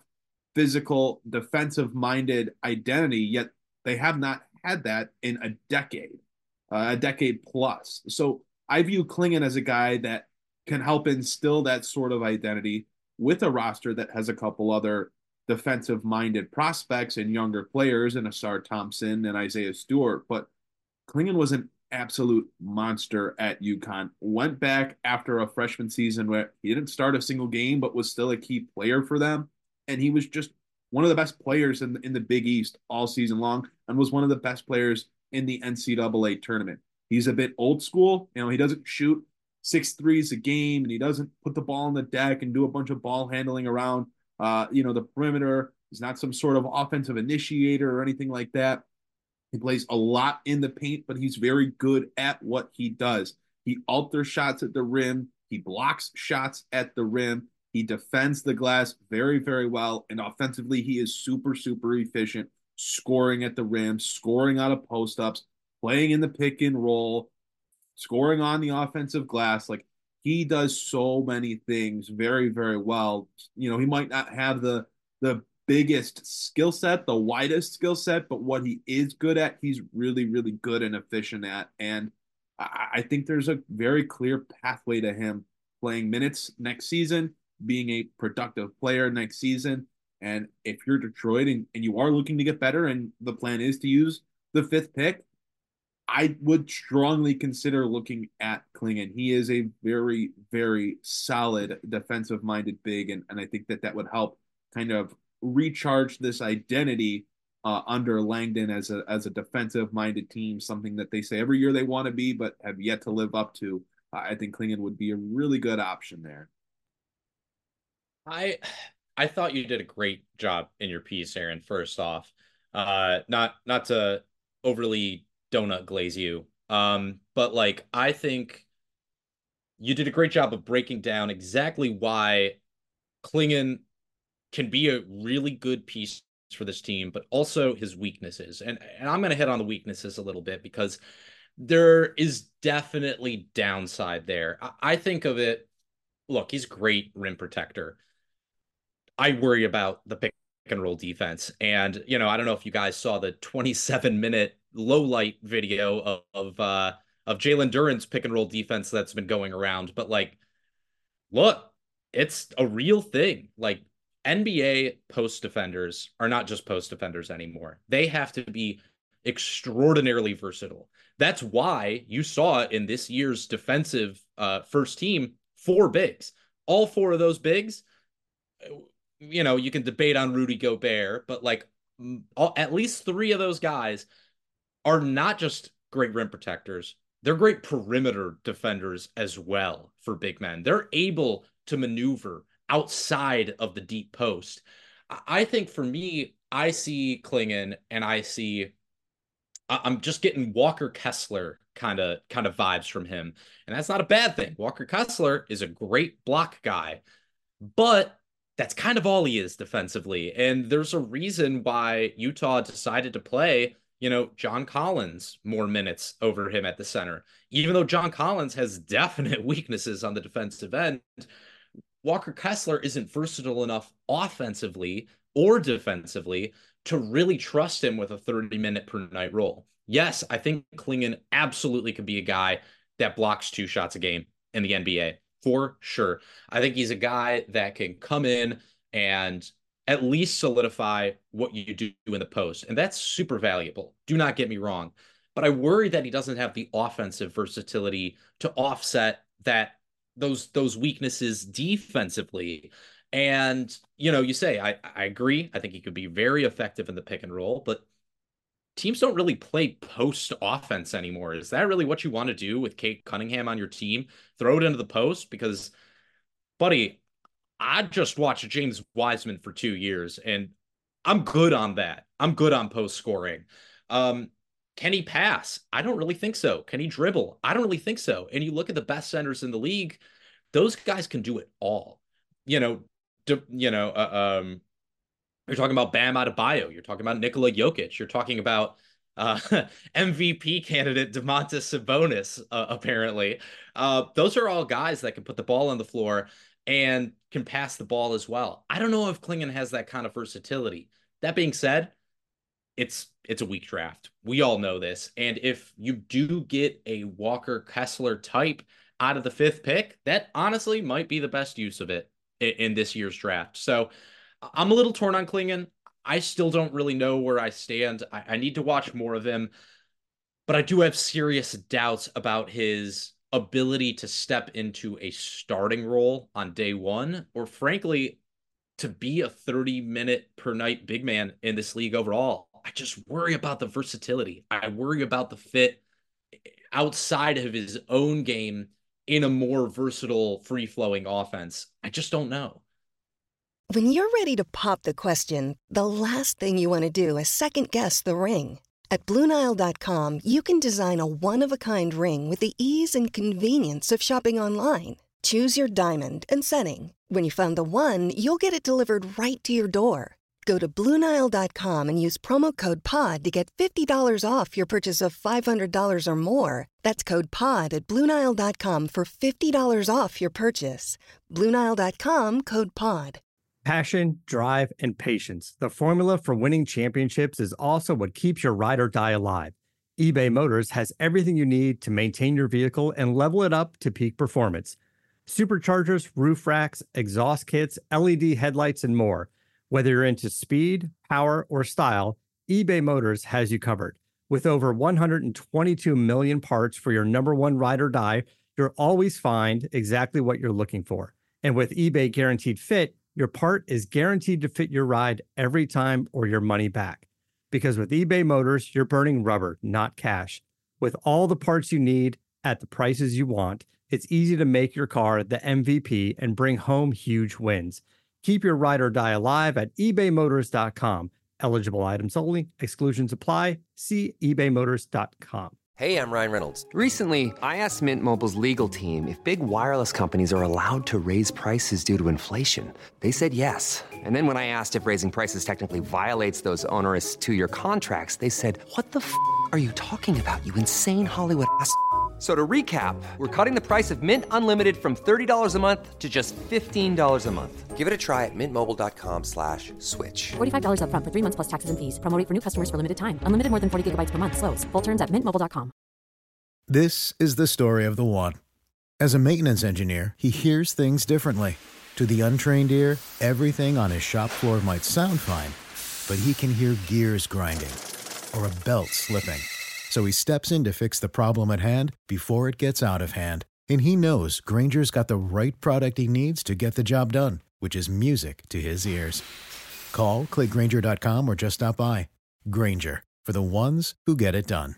physical, defensive-minded identity, yet they have not had that in a decade, uh, a decade plus. So I view Clingan as a guy that can help instill that sort of identity with a roster that has a couple other defensive-minded prospects and younger players in Asar Thompson and Isaiah Stewart. But Clingan was an absolute monster at UConn. Went back after a freshman season where he didn't start a single game, but was still a key player for them. And he was just one of the best players in the, in the Big East all season long, and was one of the best players in the N C double A tournament. He's a bit old school. You know, he doesn't shoot six threes a game, and he doesn't put the ball on the deck and do a bunch of ball handling around, uh, you know, the perimeter. He's not some sort of offensive initiator or anything like that. He plays a lot in the paint, but he's very good at what he does. He alters shots at the rim. He blocks shots at the rim. He defends the glass very, very well. And offensively, he is super, super efficient, scoring at the rim, scoring out of post-ups, playing in the pick and roll, scoring on the offensive glass. Like, he does so many things very, very well. You know, he might not have the the biggest skill set, the widest skill set, but what he is good at, he's really, really good and efficient at. And I, I think there's a very clear pathway to him playing minutes next season, being a productive player next season. And if you're Detroit and, and you are looking to get better and the plan is to use the fifth pick, I would strongly consider looking at Clingan. He is a very, very solid defensive-minded big, and, and I think that that would help kind of recharge this identity uh, under Langdon as a as a defensive-minded team, something that they say every year they want to be but have yet to live up to. Uh, I think Clingan would be a really good option there. I I thought you did a great job in your piece, Aaron. First off, uh, not not to overly donut glaze you, um, but like I think you did a great job of breaking down exactly why Clingan can be a really good piece for this team, but also his weaknesses. And, and I'm going to hit on the weaknesses a little bit because there is definitely downside there. I, I think of it, look, he's a great rim protector. I worry about the pick and roll defense. And, you know, I don't know if you guys saw the twenty-seven minute low light video of, of, uh, of Jalen Duren's pick and roll defense that's been going around, but like, look, it's a real thing. Like, N B A post defenders are not just post defenders anymore. They have to be extraordinarily versatile. That's why you saw in this year's defensive uh, first team, four bigs. All four of those bigs, you know, you can debate on Rudy Gobert, but like all, at least three of those guys are not just great rim protectors. They're great perimeter defenders as well for big men. They're able to maneuver outside of the deep post. I think for me, I see Clingan and I see, I'm just getting Walker Kessler kind of kind of vibes from him. And that's not a bad thing. Walker Kessler is a great block guy, but that's kind of all he is defensively. And there's a reason why Utah decided to play, you know, John Collins more minutes over him at the center. Even though John Collins has definite weaknesses on the defensive end, Walker Kessler isn't versatile enough offensively or defensively to really trust him with a thirty minute per night role. Yes, I think Clingan absolutely could be a guy that blocks two shots a game in the N B A for sure. I think he's a guy that can come in and at least solidify what you do in the post. And that's super valuable. Do not get me wrong. But I worry that he doesn't have the offensive versatility to offset that those those weaknesses defensively. And, you know, you say, I, I agree. I think he could be very effective in the pick and roll, but teams don't really play post offense anymore. Is that really what you want to do with Cade Cunningham on your team? Throw it into the post? Because, buddy, I just watched James Wiseman for two years, and I'm good on that. I'm good on post scoring. Um, Can he pass? I don't really think so. Can he dribble? I don't really think so. And you look at the best centers in the league, those guys can do it all. You know, do, you know, uh, um, you're talking about Bam Adebayo. You're talking about Nikola Jokic. You're talking about uh, M V P candidate Domantas Sabonis, uh, apparently. Uh, those are all guys that can put the ball on the floor. and can pass the ball as well. I don't know if Klingon has that kind of versatility. That being said, it's it's a weak draft. We all know this. And if you do get a Walker Kessler type out of the fifth pick, that honestly might be the best use of it in, in this year's draft. So I'm a little torn on Klingon. I still don't really know where I stand. I, I need to watch more of him, but I do have serious doubts about his ability to step into a starting role on day one, or frankly, to be a thirty minute per night big man in this league overall. I just worry about the versatility. I worry about the fit outside of his own game in a more versatile, free-flowing offense. I just don't know. When you're ready to pop the question, the last thing you want to do is second-guess the ring. At Blue Nile dot com, you can design a one-of-a-kind ring with the ease and convenience of shopping online. Choose your diamond and setting. When you find the one, you'll get it delivered right to your door. Go to Blue Nile dot com and use promo code POD to get fifty dollars off your purchase of five hundred dollars or more. That's code POD at Blue Nile dot com for fifty dollars off your purchase. Blue Nile dot com, code POD. Passion, drive, and patience. The formula for winning championships is also what keeps your ride or die alive. eBay Motors has everything you need to maintain your vehicle and level it up to peak performance. Superchargers, roof racks, exhaust kits, L E D headlights, and more. Whether you're into speed, power, or style, eBay Motors has you covered. With over one hundred twenty-two million parts for your number one ride or die, you'll always find exactly what you're looking for. And with eBay Guaranteed Fit, your part is guaranteed to fit your ride every time or your money back. Because with eBay Motors, you're burning rubber, not cash. With all the parts you need at the prices you want, it's easy to make your car the M V P and bring home huge wins. Keep your ride or die alive at ebay motors dot com. Eligible items only. Exclusions apply. See ebay motors dot com. Hey, I'm Ryan Reynolds. Recently, I asked Mint Mobile's legal team if big wireless companies are allowed to raise prices due to inflation. They said yes. And then when I asked if raising prices technically violates those onerous two-year contracts, they said, "What the f*** are you talking about, you insane Hollywood ass f- So to recap, we're cutting the price of Mint Unlimited from thirty dollars a month to just fifteen dollars a month. Give it a try at mintmobile.com slash switch. forty-five dollars up front for three months plus taxes and fees. Promo rate for new customers for limited time. Unlimited more than forty gigabytes per month. Slows full terms at mint mobile dot com. This is the story of the one. As a maintenance engineer, he hears things differently. To the untrained ear, everything on his shop floor might sound fine, but he can hear gears grinding or a belt slipping. So he steps in to fix the problem at hand before it gets out of hand. And he knows Grainger's got the right product he needs to get the job done, which is music to his ears. Call, click Grainger dot com, or just stop by. Grainger, for the ones who get it done.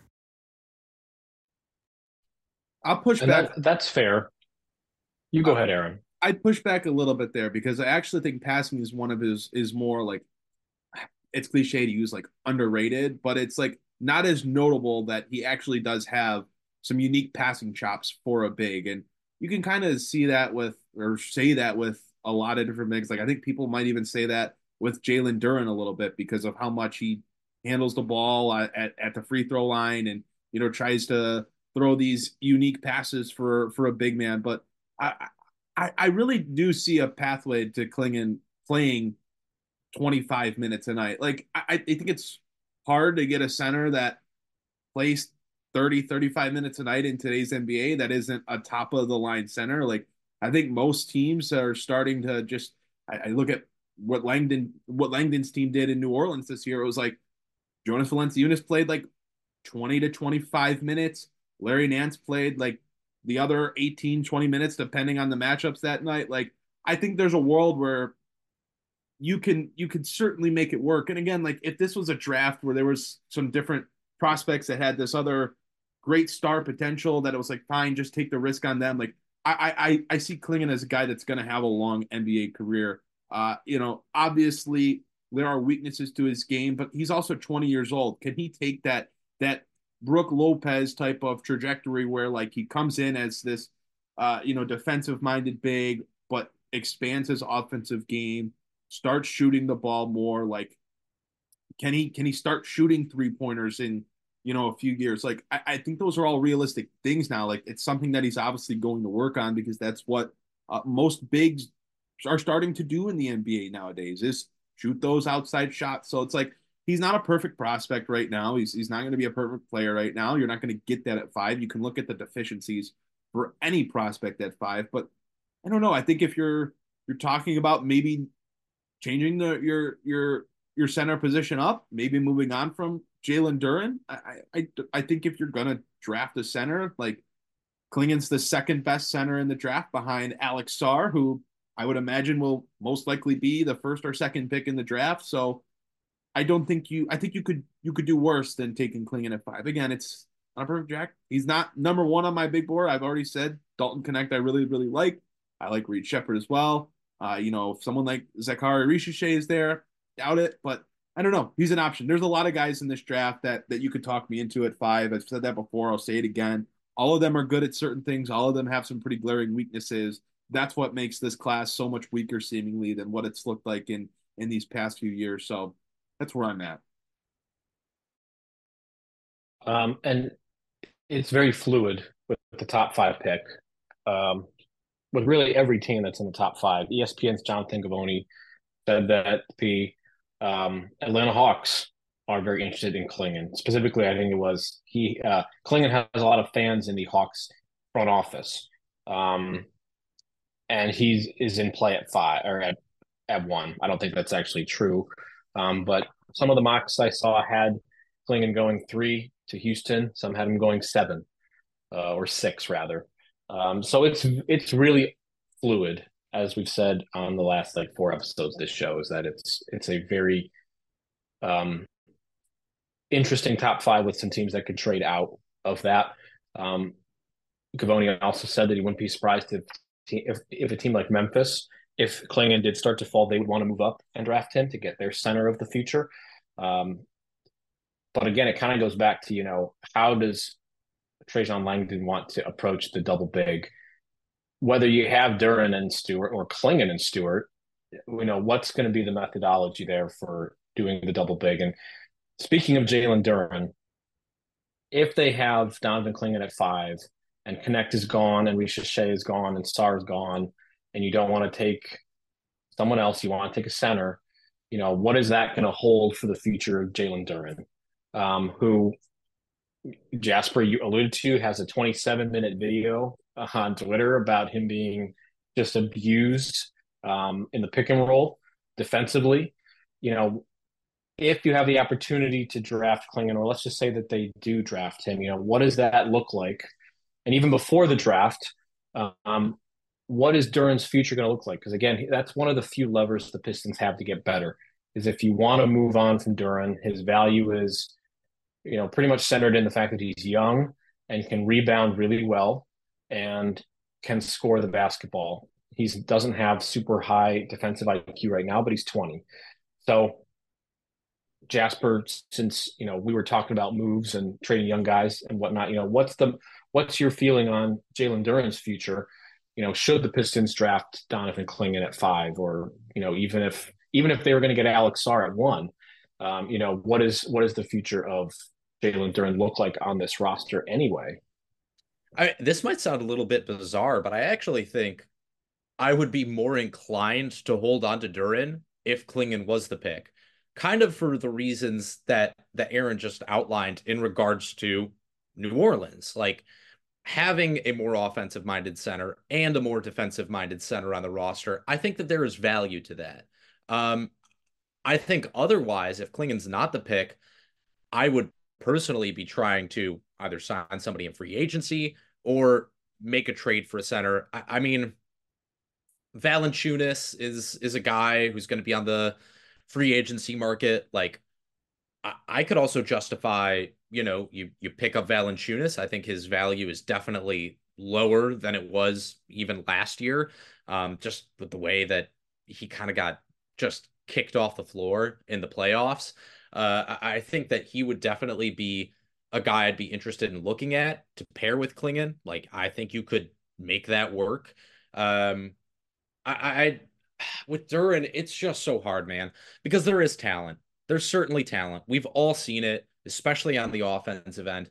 I'll push and back. That, that's fair. You go uh, ahead, Aaron. I'd push back a little bit there because I actually think passing is one of his, is more like, it's cliche to use like underrated, but it's like, not as notable that he actually does have some unique passing chops for a big. And you can kind of see that with, or say that with a lot of different bigs. Like, I think people might even say that with Jalen Duren a little bit because of how much he handles the ball at, at the free throw line and, you know, tries to throw these unique passes for, for a big man. But I, I, I really do see a pathway to Klingon playing twenty-five minutes a night. Like, I, I think it's hard to get a center that plays thirty, thirty-five minutes a night in today's N B A that isn't a top of the line center. Like, I think most teams are starting to just, I, I look at what Langdon, what Langdon's team did in New Orleans this year. It was like Jonas Valanciunas played like twenty to twenty-five minutes. Larry Nance played like the other eighteen, twenty minutes, depending on the matchups that night. Like, I think there's a world where you can you can certainly make it work. And again, like if this was a draft where there was some different prospects that had this other great star potential, that it was like, fine, just take the risk on them. Like I I I see Klingon as a guy that's going to have a long N B A career. Uh, you know, obviously there are weaknesses to his game, but he's also twenty years old. Can he take that that Brook Lopez type of trajectory where like he comes in as this uh, you know, defensive minded big, but expands his offensive game, start shooting the ball more? Like, can he can he start shooting three pointers in, you know, a few years? Like, I, I think those are all realistic things now. Like, it's something that he's obviously going to work on because that's what uh, most bigs are starting to do in the N B A nowadays, is shoot those outside shots. So it's like, he's not a perfect prospect right now. He's, he's not going to be a perfect player right now. You're not going to get that at five. You can look at the deficiencies for any prospect at five, but I don't know. I think if you're, you're talking about maybe changing the, your, your, your center position up, maybe moving on from Jalen Duren. I, I, I think if you're going to draft a center, like Klingen's the second best center in the draft behind Alex Sarr, who I would imagine will most likely be the first or second pick in the draft. So I don't think you, I think you could, you could do worse than taking Klingen at five. Again, it's not a perfect Jack. He's not number one on my big board. I've already said Dalton Connect I really, really like. I like Reed Shepherd as well. Uh, you know, if someone like Zachary Richeche is there, doubt it, but I don't know. He's an option. There's a lot of guys in this draft that that you could talk me into at five. I've said that before. I'll say it again. All of them are good at certain things. All of them have some pretty glaring weaknesses. That's what makes this class so much weaker seemingly than what it's looked like in, in these past few years. So that's where I'm at. Um, and it's very fluid with the top five pick. Um, with really every team that's in the top five. E S P N's Jonathan Givony said that the um, Atlanta Hawks are very interested in Klingen. Specifically, I think it was he uh, Klingen has a lot of fans in the Hawks front office, um, and he is in play at five or at at one. I don't think that's actually true, um, but some of the mocks I saw had Klingen going three to Houston. Some had him going seven uh, or six rather. Um, so it's it's really fluid, as we've said on the last like four episodes. This show is that it's it's a very um, interesting top five with some teams that could trade out of that. Um, Givony also said that he wouldn't be surprised if if if a team like Memphis, if Klingen did start to fall, they would want to move up and draft him to get their center of the future. Um, but again, it kind of goes back to, you know, how does Trajan Langdon want to approach the double big? Whether you have Duren and Stewart or Klingen and Stewart, you know, what's going to be the methodology there for doing the double big? And speaking of Jalen Duren, if they have Donovan Klingen at five and Connect is gone and Richeche is gone and Sarr is gone, and you don't want to take someone else, you want to take a center, you know, what is that going to hold for the future of Jalen Duren, um, who Jasper, you alluded to, has a twenty-seven minute video on Twitter about him being just abused um, in the pick and roll defensively. You know, if you have the opportunity to draft Klingen, or let's just say that they do draft him, you know, what does that look like? And even before the draft, um, what is Duren's future going to look like? Because again, that's one of the few levers the Pistons have to get better, is if you want to move on from Duren, his value is, you know, pretty much centered in the fact that he's young and can rebound really well and can score the basketball. He doesn't have super high defensive I Q right now, but he's twenty. So Jasper, since, you know, we were talking about moves and trading young guys and whatnot, you know, what's the, what's your feeling on Jalen Duren's future? You know, should the Pistons draft Donovan Klingen at five, or, you know, even if, even if they were going to get Alex Sarr at one, um, you know, what is, what is the future of Jalen Duren look like on this roster anyway? I, this might sound a little bit bizarre, but I actually think I would be more inclined to hold on to Duren if Klingen was the pick, kind of for the reasons that, that Aaron just outlined in regards to New Orleans. Like, having a more offensive-minded center and a more defensive-minded center on the roster, I think that there is value to that. Um, I think otherwise, if Klingen's not the pick, I would personally be trying to either sign somebody in free agency or make a trade for a center. I, I mean, Valanciunas is is a guy who's going to be on the free agency market. Like, I, I could also justify, you know, you you pick up Valanciunas. I think his value is definitely lower than it was even last year, um, just with the way that he kind of got just kicked off the floor in the playoffs. Uh, I think that he would definitely be a guy I'd be interested in looking at to pair with Klingen. Like, I think you could make that work. Um, I, I with Duren, it's just so hard, man, because there is talent. There's certainly talent. We've all seen it, especially on the offensive end.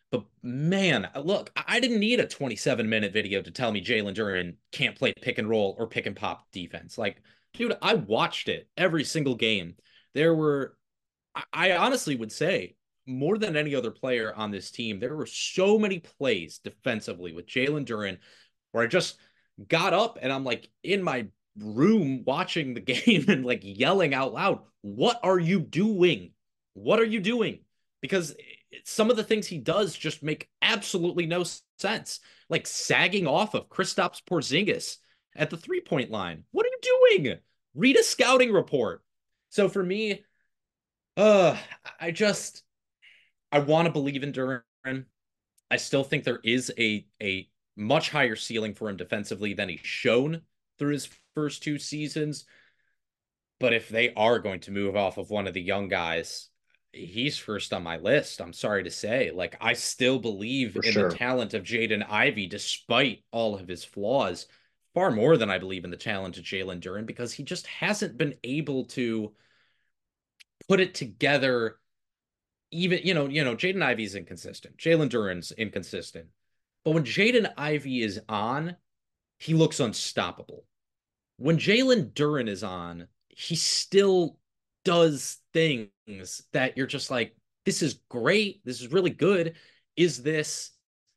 But man, look, I didn't need a twenty-seven minute video to tell me Jalen Duren can't play pick and roll or pick and pop defense. Like, dude, I watched it every single game. There were, I honestly would say, more than any other player on this team, there were so many plays defensively with Jalen Duren where I just got up and I'm like in my room watching the game and like yelling out loud, what are you doing? What are you doing? Because some of the things he does just make absolutely no sense. Like sagging off of Kristaps Porzingis at the three-point line. What are you doing? Read a scouting report. So for me, uh, I just, I want to believe in Duren. I still think there is a, a much higher ceiling for him defensively than he's shown through his first two seasons. But if they are going to move off of one of the young guys, he's first on my list. I'm sorry to say. Like, I still believe For in sure. the talent of Jaden Ivey, despite all of his flaws, far more than I believe in the talent of Jalen Duren, because he just hasn't been able to put it together. Even, you know, you know, Jaden Ivey's inconsistent. Jalen Duren's inconsistent. But when Jaden Ivey is on, he looks unstoppable. When Jalen Duren is on, he still does things that you're just like, this is great. This is really good. Is this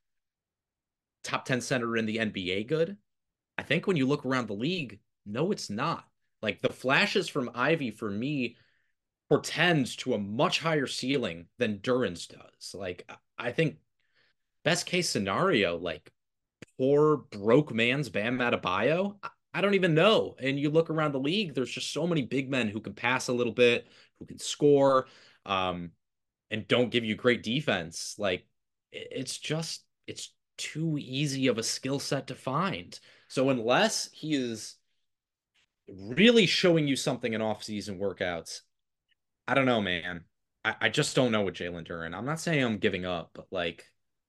top ten center in the N B A good? I think when you look around the league, no, it's not. Like, the flashes from Ivey for me portends to a much higher ceiling than Duren's does. Like, I think best case scenario, like poor broke man's Bam Adebayo, I don't even know. And you look around the league, there's just so many big men who can pass a little bit, who can score, um, and don't give you great defense. Like, it's just, it's too easy of a skill set to find. So unless he is really showing you something in off-season workouts, I don't know, man. I, I just don't know with Jalen Duren. I'm not saying I'm giving up, but like,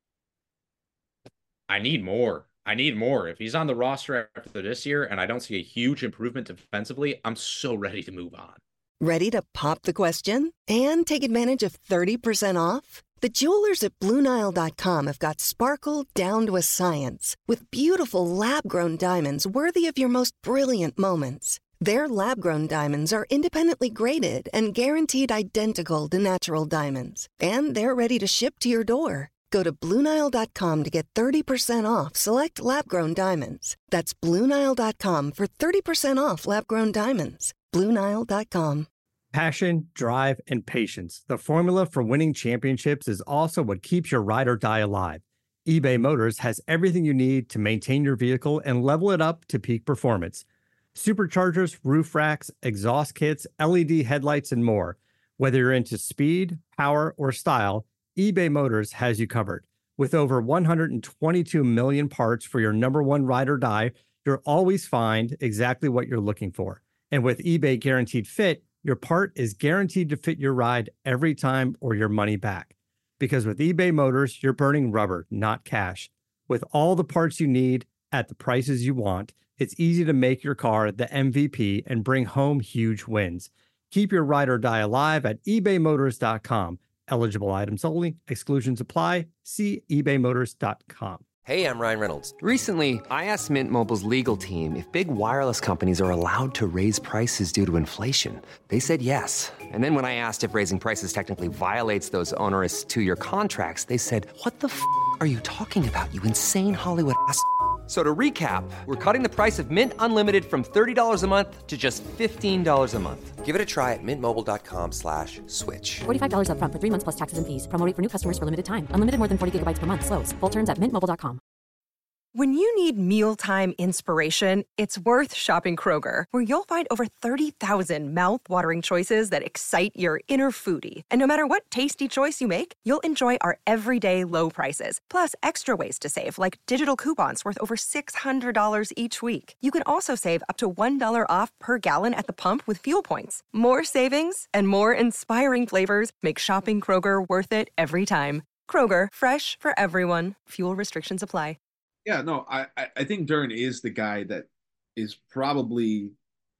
I need more. I need more. If he's on the roster after this year and I don't see a huge improvement defensively, I'm so ready to move on. Ready to pop the question and take advantage of thirty percent off? The jewelers at Blue Nile dot com have got sparkle down to a science with beautiful lab-grown diamonds worthy of your most brilliant moments. Their lab-grown diamonds are independently graded and guaranteed identical to natural diamonds. And they're ready to ship to your door. Go to Blue Nile dot com to get thirty percent off select lab-grown diamonds. That's Blue Nile dot com for thirty percent off lab-grown diamonds. Blue Nile dot com. Passion, drive, and patience. The formula for winning championships is also what keeps your ride or die alive. eBay Motors has everything you need to maintain your vehicle and level it up to peak performance. Superchargers, roof racks, exhaust kits, L E D headlights, and more. Whether you're into speed, power, or style, eBay Motors has you covered. With over one hundred twenty-two million parts for your number one ride or die, you'll always find exactly what you're looking for. And with eBay Guaranteed Fit, your part is guaranteed to fit your ride every time or your money back. Because with eBay Motors, you're burning rubber, not cash. With all the parts you need at the prices you want, it's easy to make your car the M V P and bring home huge wins. Keep your ride or die alive at ebay motors dot com. Eligible items only. Exclusions apply. See ebay motors dot com. Hey, I'm Ryan Reynolds. Recently, I asked Mint Mobile's legal team if big wireless companies are allowed to raise prices due to inflation. They said yes. And then when I asked if raising prices technically violates those onerous two-year contracts, they said, "What the f*** are you talking about, you insane Hollywood ass f- So to recap, we're cutting the price of Mint Unlimited from thirty dollars a month to just fifteen dollars a month. Give it a try at mintmobile.com slash switch. forty-five dollars up front for three months plus taxes and fees. Promo rate for new customers for limited time. Unlimited more than forty gigabytes per month. Slows full terms at mint mobile dot com. When you need mealtime inspiration, it's worth shopping Kroger, where you'll find over thirty thousand mouthwatering choices that excite your inner foodie. And no matter what tasty choice you make, you'll enjoy our everyday low prices, plus extra ways to save, like digital coupons worth over six hundred dollars each week. You can also save up to one dollar off per gallon at the pump with fuel points. More savings and more inspiring flavors make shopping Kroger worth it every time. Kroger, fresh for everyone. Fuel restrictions apply. Yeah, no, I, I think Duren is the guy that is probably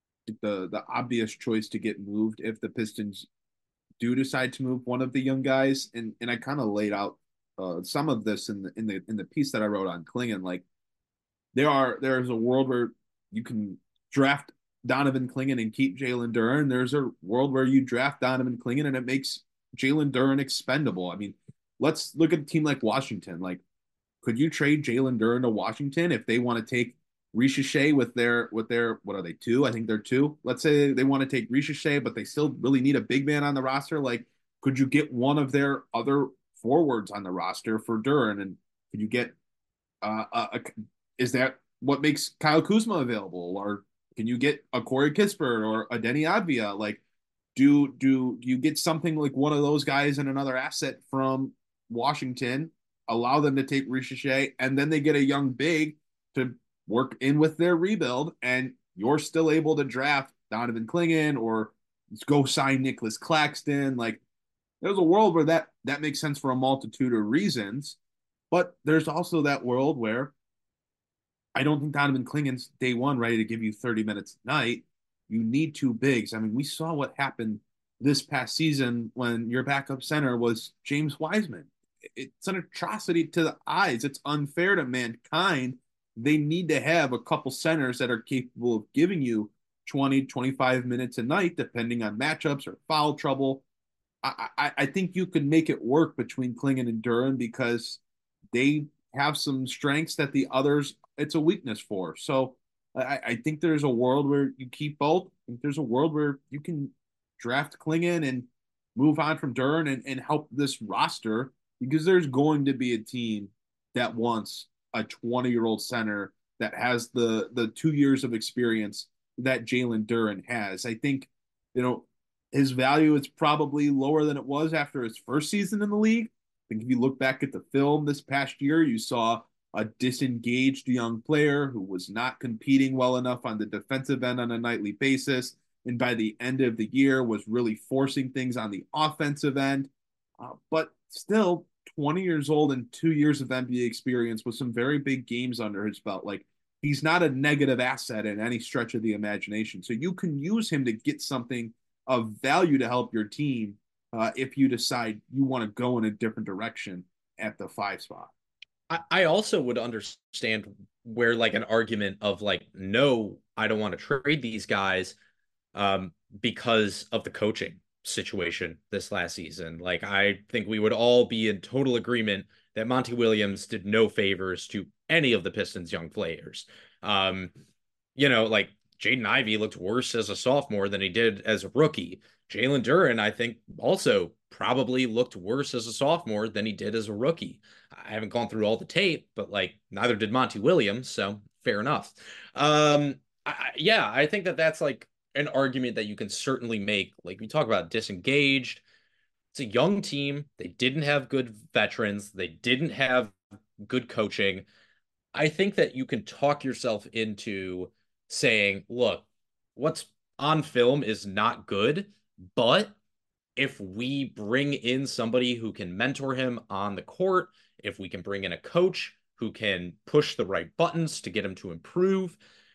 the the obvious choice to get moved if the Pistons do decide to move one of the young guys. And and I kind of laid out uh, some of this in the in the in the piece that I wrote on Clingan. Like there are there is a world where you can draft Donovan Clingan and keep Jalen Duren. There's a world where you draft Donovan Clingan and it makes Jalen Duren expendable. I mean, let's look at a team like Washington. Like, could you trade Jalen Duren to Washington if they want to take Ricochet with their with their what are they two? I think they're two. Let's say they want to take Ricochet, but they still really need a big man on the roster. Like, could you get one of their other forwards on the roster for Duren? And could you get uh, a, a is that what makes Kyle Kuzma available? Or can you get a Corey Kispert or a Denny Advia? Like, do do you get something like one of those guys and another asset from Washington? Allow them to take Ricochet, and then they get a young big to work in with their rebuild, and you're still able to draft Donovan Clingan or go sign Nicholas Claxton. Like, there's a world where that that makes sense for a multitude of reasons, but there's also that world where I don't think Donovan Clingan's day one ready to give you thirty minutes a night. You need two bigs. I mean, we saw what happened this past season when your backup center was James Wiseman. It's an atrocity to the eyes. It's unfair to mankind. They need to have a couple centers that are capable of giving you twenty, twenty-five minutes a night, depending on matchups or foul trouble. I, I, I think you could make it work between Clingan and Duren because they have some strengths that the others, it's a weakness for. So I, I think there's a world where you keep both. I think there's a world where you can draft Clingan and move on from Duren and, and help this roster, because there's going to be a team that wants a twenty-year-old center that has the the two years of experience that Jalen Duren has. I think, you know, his value is probably lower than it was after his first season in the league. I think if you look back at the film this past year, you saw a disengaged young player who was not competing well enough on the defensive end on a nightly basis, and by the end of the year was really forcing things on the offensive end. Uh, but still, twenty years old and two years of N B A experience with some very big games under his belt. Like, he's not a negative asset in any stretch of the imagination. So you can use him to get something of value to help your team uh, if you decide you want to go in a different direction at the five spot. I, I also would understand where like an argument of like, no, I don't want to trade these guys um, because of the coaching situation this last season. Like, I think we would all be in total agreement that Monty Williams did no favors to any of the Pistons' young players. Um, you know, like Jaden Ivey looked worse as a sophomore than he did as a rookie. Jalen Duren, I think, also probably looked worse as a sophomore than he did as a rookie. I haven't gone through all the tape, but like neither did Monty Williams, so fair enough. Um, I, yeah, I think that that's like an argument that you can certainly make. Like, we talk about disengaged. It's a young team. They didn't have good veterans. They didn't have good coaching. I think that you can talk yourself into saying, look, what's on film is not good, but if we bring in somebody who can mentor him on the court, if we can bring in a coach who can push the right buttons to get him to improve,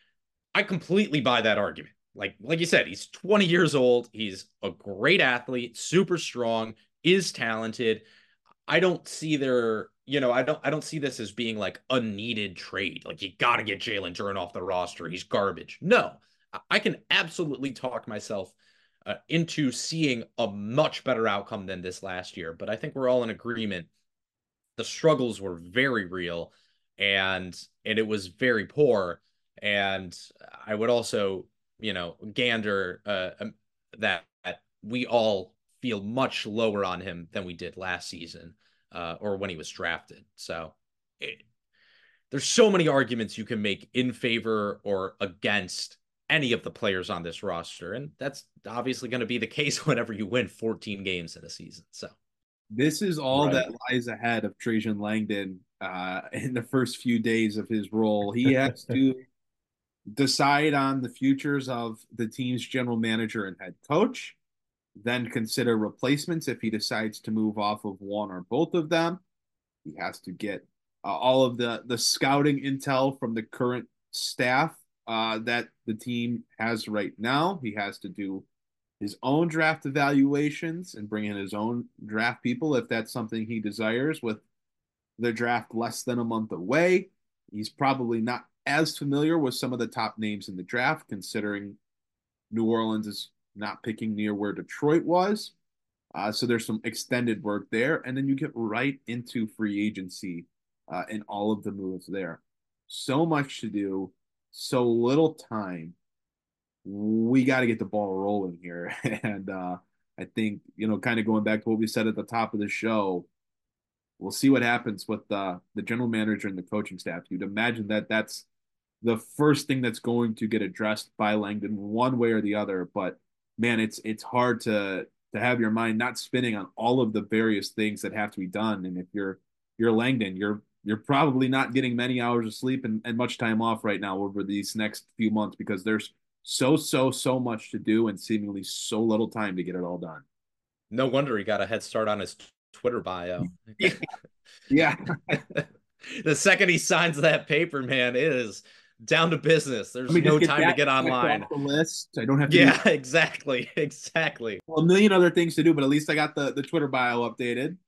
I completely buy that argument. Like, like you said, he's twenty years old. He's a great athlete, super strong, is talented. I don't see there, you know, I don't, I don't see this as being like a needed trade. Like, you got to get Jalen Duren off the roster. He's garbage. No, I can absolutely talk myself uh, into seeing a much better outcome than this last year. But I think we're all in agreement. The struggles were very real, and, and it was very poor. And I would also, you know, gander uh, that, that we all feel much lower on him than we did last season uh, or when he was drafted. So it, there's so many arguments you can make in favor or against any of the players on this roster. And that's obviously going to be the case whenever you win fourteen games in a season. So this is all right. that lies ahead of Trajan Langdon uh, in the first few days of his role. He has to decide on the futures of the team's general manager and head coach, then consider replacements if he decides to move off of one or both of them. He has to get uh, all of the, the scouting intel from the current staff uh, that the team has right now. He has to do his own draft evaluations and bring in his own draft people if that's something he desires, with the draft less than a month away. He's probably not as familiar with some of the top names in the draft, considering New Orleans is not picking near where Detroit was. Uh, so there's some extended work there. And then you get right into free agency uh, and all of the moves there. So much to do, so little time. We got to get the ball rolling here. And uh, I think, you know, kind of going back to what we said at the top of the show, we'll see what happens with the, the general manager and the coaching staff. You'd imagine that that's the first thing that's going to get addressed by Langdon one way or the other. But man, it's it's hard to to have your mind not spinning on all of the various things that have to be done. And if you're you're Langdon, you're you're probably not getting many hours of sleep and, and much time off right now over these next few months, because there's so so so much to do and seemingly so little time to get it all done. No wonder he got a head start on his Twitter bio. Yeah. yeah. The second he signs that paper, man, it is down to business. There's no time to get online. Off the list. I don't have to. Yeah, do... exactly, exactly. Well, a million other things to do, but at least I got the the Twitter bio updated.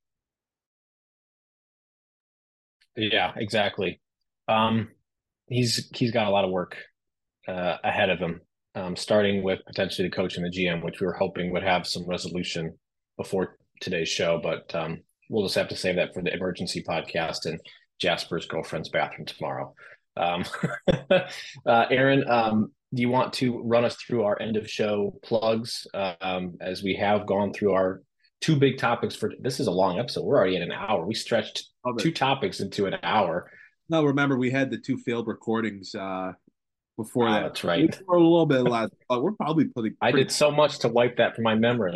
Yeah, exactly. Um, he's he's got a lot of work uh, ahead of him. Um, starting with potentially the coach and the G M, which we were hoping would have some resolution before today's show, but um, we'll just have to save that for the emergency podcast and Jasper's girlfriend's bathroom tomorrow. Um, uh, Aaron, um, do you want to run us through our end of show plugs um, as we have gone through our two big topics for this is a long episode. We're already at an hour. We stretched two topics into an hour. No, remember we had the two failed recordings uh, before oh, that. That's right. For a little bit less, but we're probably putting. I did so much to wipe that from my memory.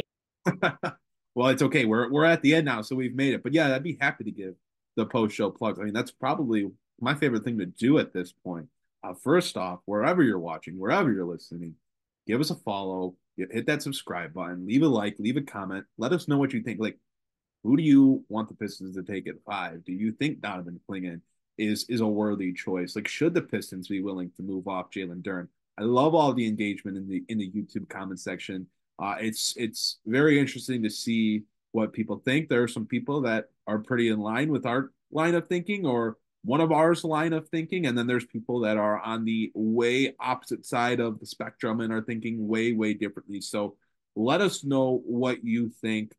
Well, it's okay. We're we're at the end now, so we've made it. But yeah, I'd be happy to give the post show plugs. I mean, that's probably my favorite thing to do at this point. Uh, first off, wherever you're watching, wherever you're listening, give us a follow, hit that subscribe button, leave a like, leave a comment. Let us know what you think. Like, who do you want the Pistons to take at five? Do you think Donovan Clingan is is a worthy choice? Like, should the Pistons be willing to move off Jalen Duren? I love all the engagement in the in the YouTube comment section. Uh, it's it's very interesting to see what people think. There are some people that are pretty in line with our line of thinking, or one of ours line of thinking, and then there's people that are on the way opposite side of the spectrum and are thinking way, way differently. So let us know what you think.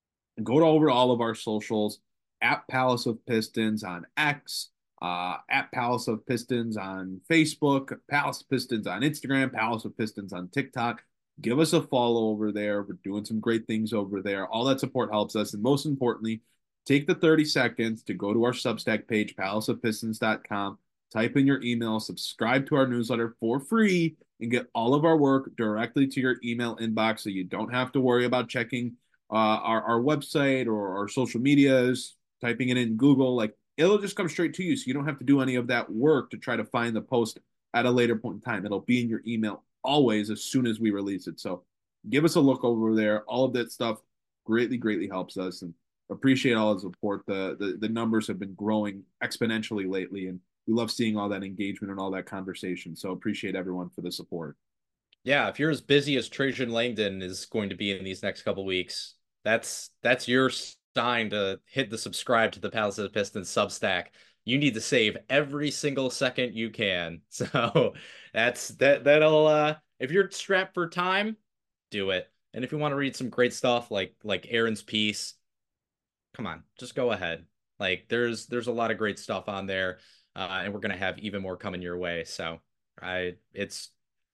Go to over all of our socials, at Palace of Pistons on X, uh, at Palace of Pistons on Facebook, Palace of Pistons on Instagram, Palace of Pistons on TikTok. Give us a follow over there. We're doing some great things over there. All that support helps us. And most importantly, take the thirty seconds to go to our Substack page, palace of pistons dot com, type in your email, subscribe to our newsletter for free, and get all of our work directly to your email inbox, so you don't have to worry about checking uh, our, our website or our social medias, typing it in Google. Like, it'll just come straight to you, so you don't have to do any of that work to try to find the post at a later point in time. It'll be in your email always as soon as we release it. So give us a look over there. All of that stuff greatly, greatly helps us, and appreciate all the support. The, the the numbers have been growing exponentially lately, and we love seeing all that engagement and all that conversation. So appreciate everyone for the support. Yeah, if you're as busy as Trajan Langdon is going to be in these next couple of weeks, that's that's your sign to hit the subscribe to the Palace of the Pistons Substack. You need to save every single second you can. So that's that that'll uh if you're strapped for time, do it. And if you want to read some great stuff like like Aaron's piece, come on, just go ahead. Like, there's there's a lot of great stuff on there, uh, and we're gonna have even more coming your way. So I it's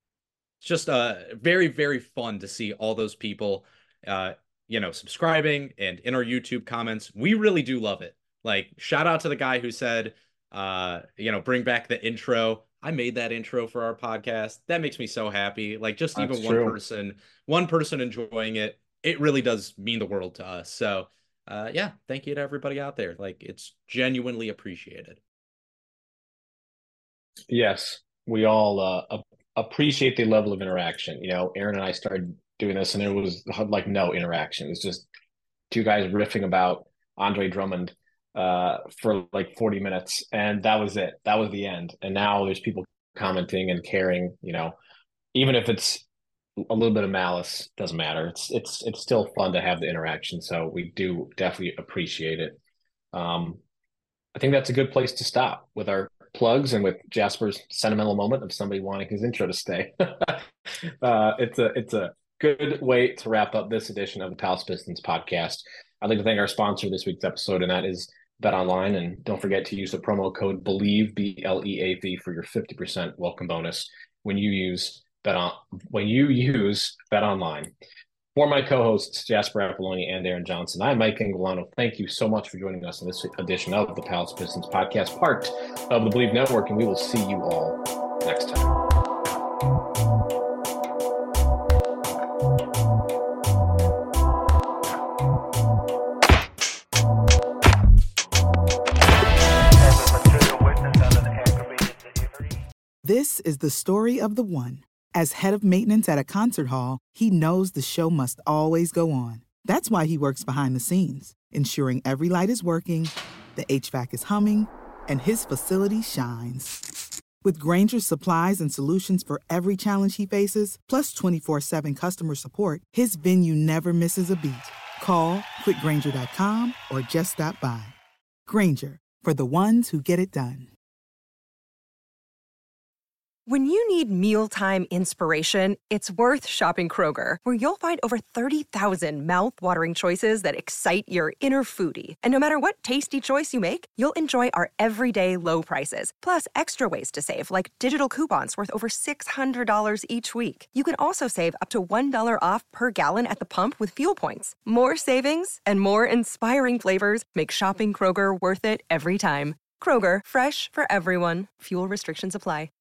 just uh very, very fun to see all those people uh you know subscribing and in our YouTube comments. We really do love it. Like, shout out to the guy who said uh you know bring back the intro. I made that intro for our podcast. That makes me so happy. Like, just That's even one true. person one person enjoying it, it really does mean the world to us. So uh yeah, thank you to everybody out there. Like, it's genuinely appreciated. Yes, we all uh appreciate the level of interaction. You know, Aaron and I started doing this, and there was like no interaction. It's just two guys riffing about Andre Drummond uh for like forty minutes, and that was it. That was the end. And now there's people commenting and caring, you know, even if it's a little bit of malice, doesn't matter. It's it's it's still fun to have the interaction. So we do definitely appreciate it. Um I think that's a good place to stop with our plugs and with Jasper's sentimental moment of somebody wanting his intro to stay. uh, it's a it's a good way to wrap up this edition of the Palace Pistons podcast. I'd like to thank our sponsor this week's episode, and that is BetOnline. And don't forget to use the promo code BELIEVE, B L E A V, for your fifty percent welcome bonus when you use Bet on when you use BetOnline. For my co-hosts, Jasper Apollonia and Aaron Johnson, I'm Mike Angelano. Thank you so much for joining us in this edition of the Palace Pistons podcast, part of the Believe Network, and we will see you all next time. This is the story of the one. As head of maintenance at a concert hall, he knows the show must always go on. That's why he works behind the scenes, ensuring every light is working, the H V A C is humming, and his facility shines. With Grainger's supplies and solutions for every challenge he faces, plus twenty-four seven customer support, his venue never misses a beat. Call quick grainger dot com or just stop by. Grainger, for the ones who get it done. When you need mealtime inspiration, it's worth shopping Kroger, where you'll find over thirty thousand mouth-watering choices that excite your inner foodie. And no matter what tasty choice you make, you'll enjoy our everyday low prices, plus extra ways to save, like digital coupons worth over six hundred dollars each week. You can also save up to one dollar off per gallon at the pump with fuel points. More savings and more inspiring flavors make shopping Kroger worth it every time. Kroger, fresh for everyone. Fuel restrictions apply.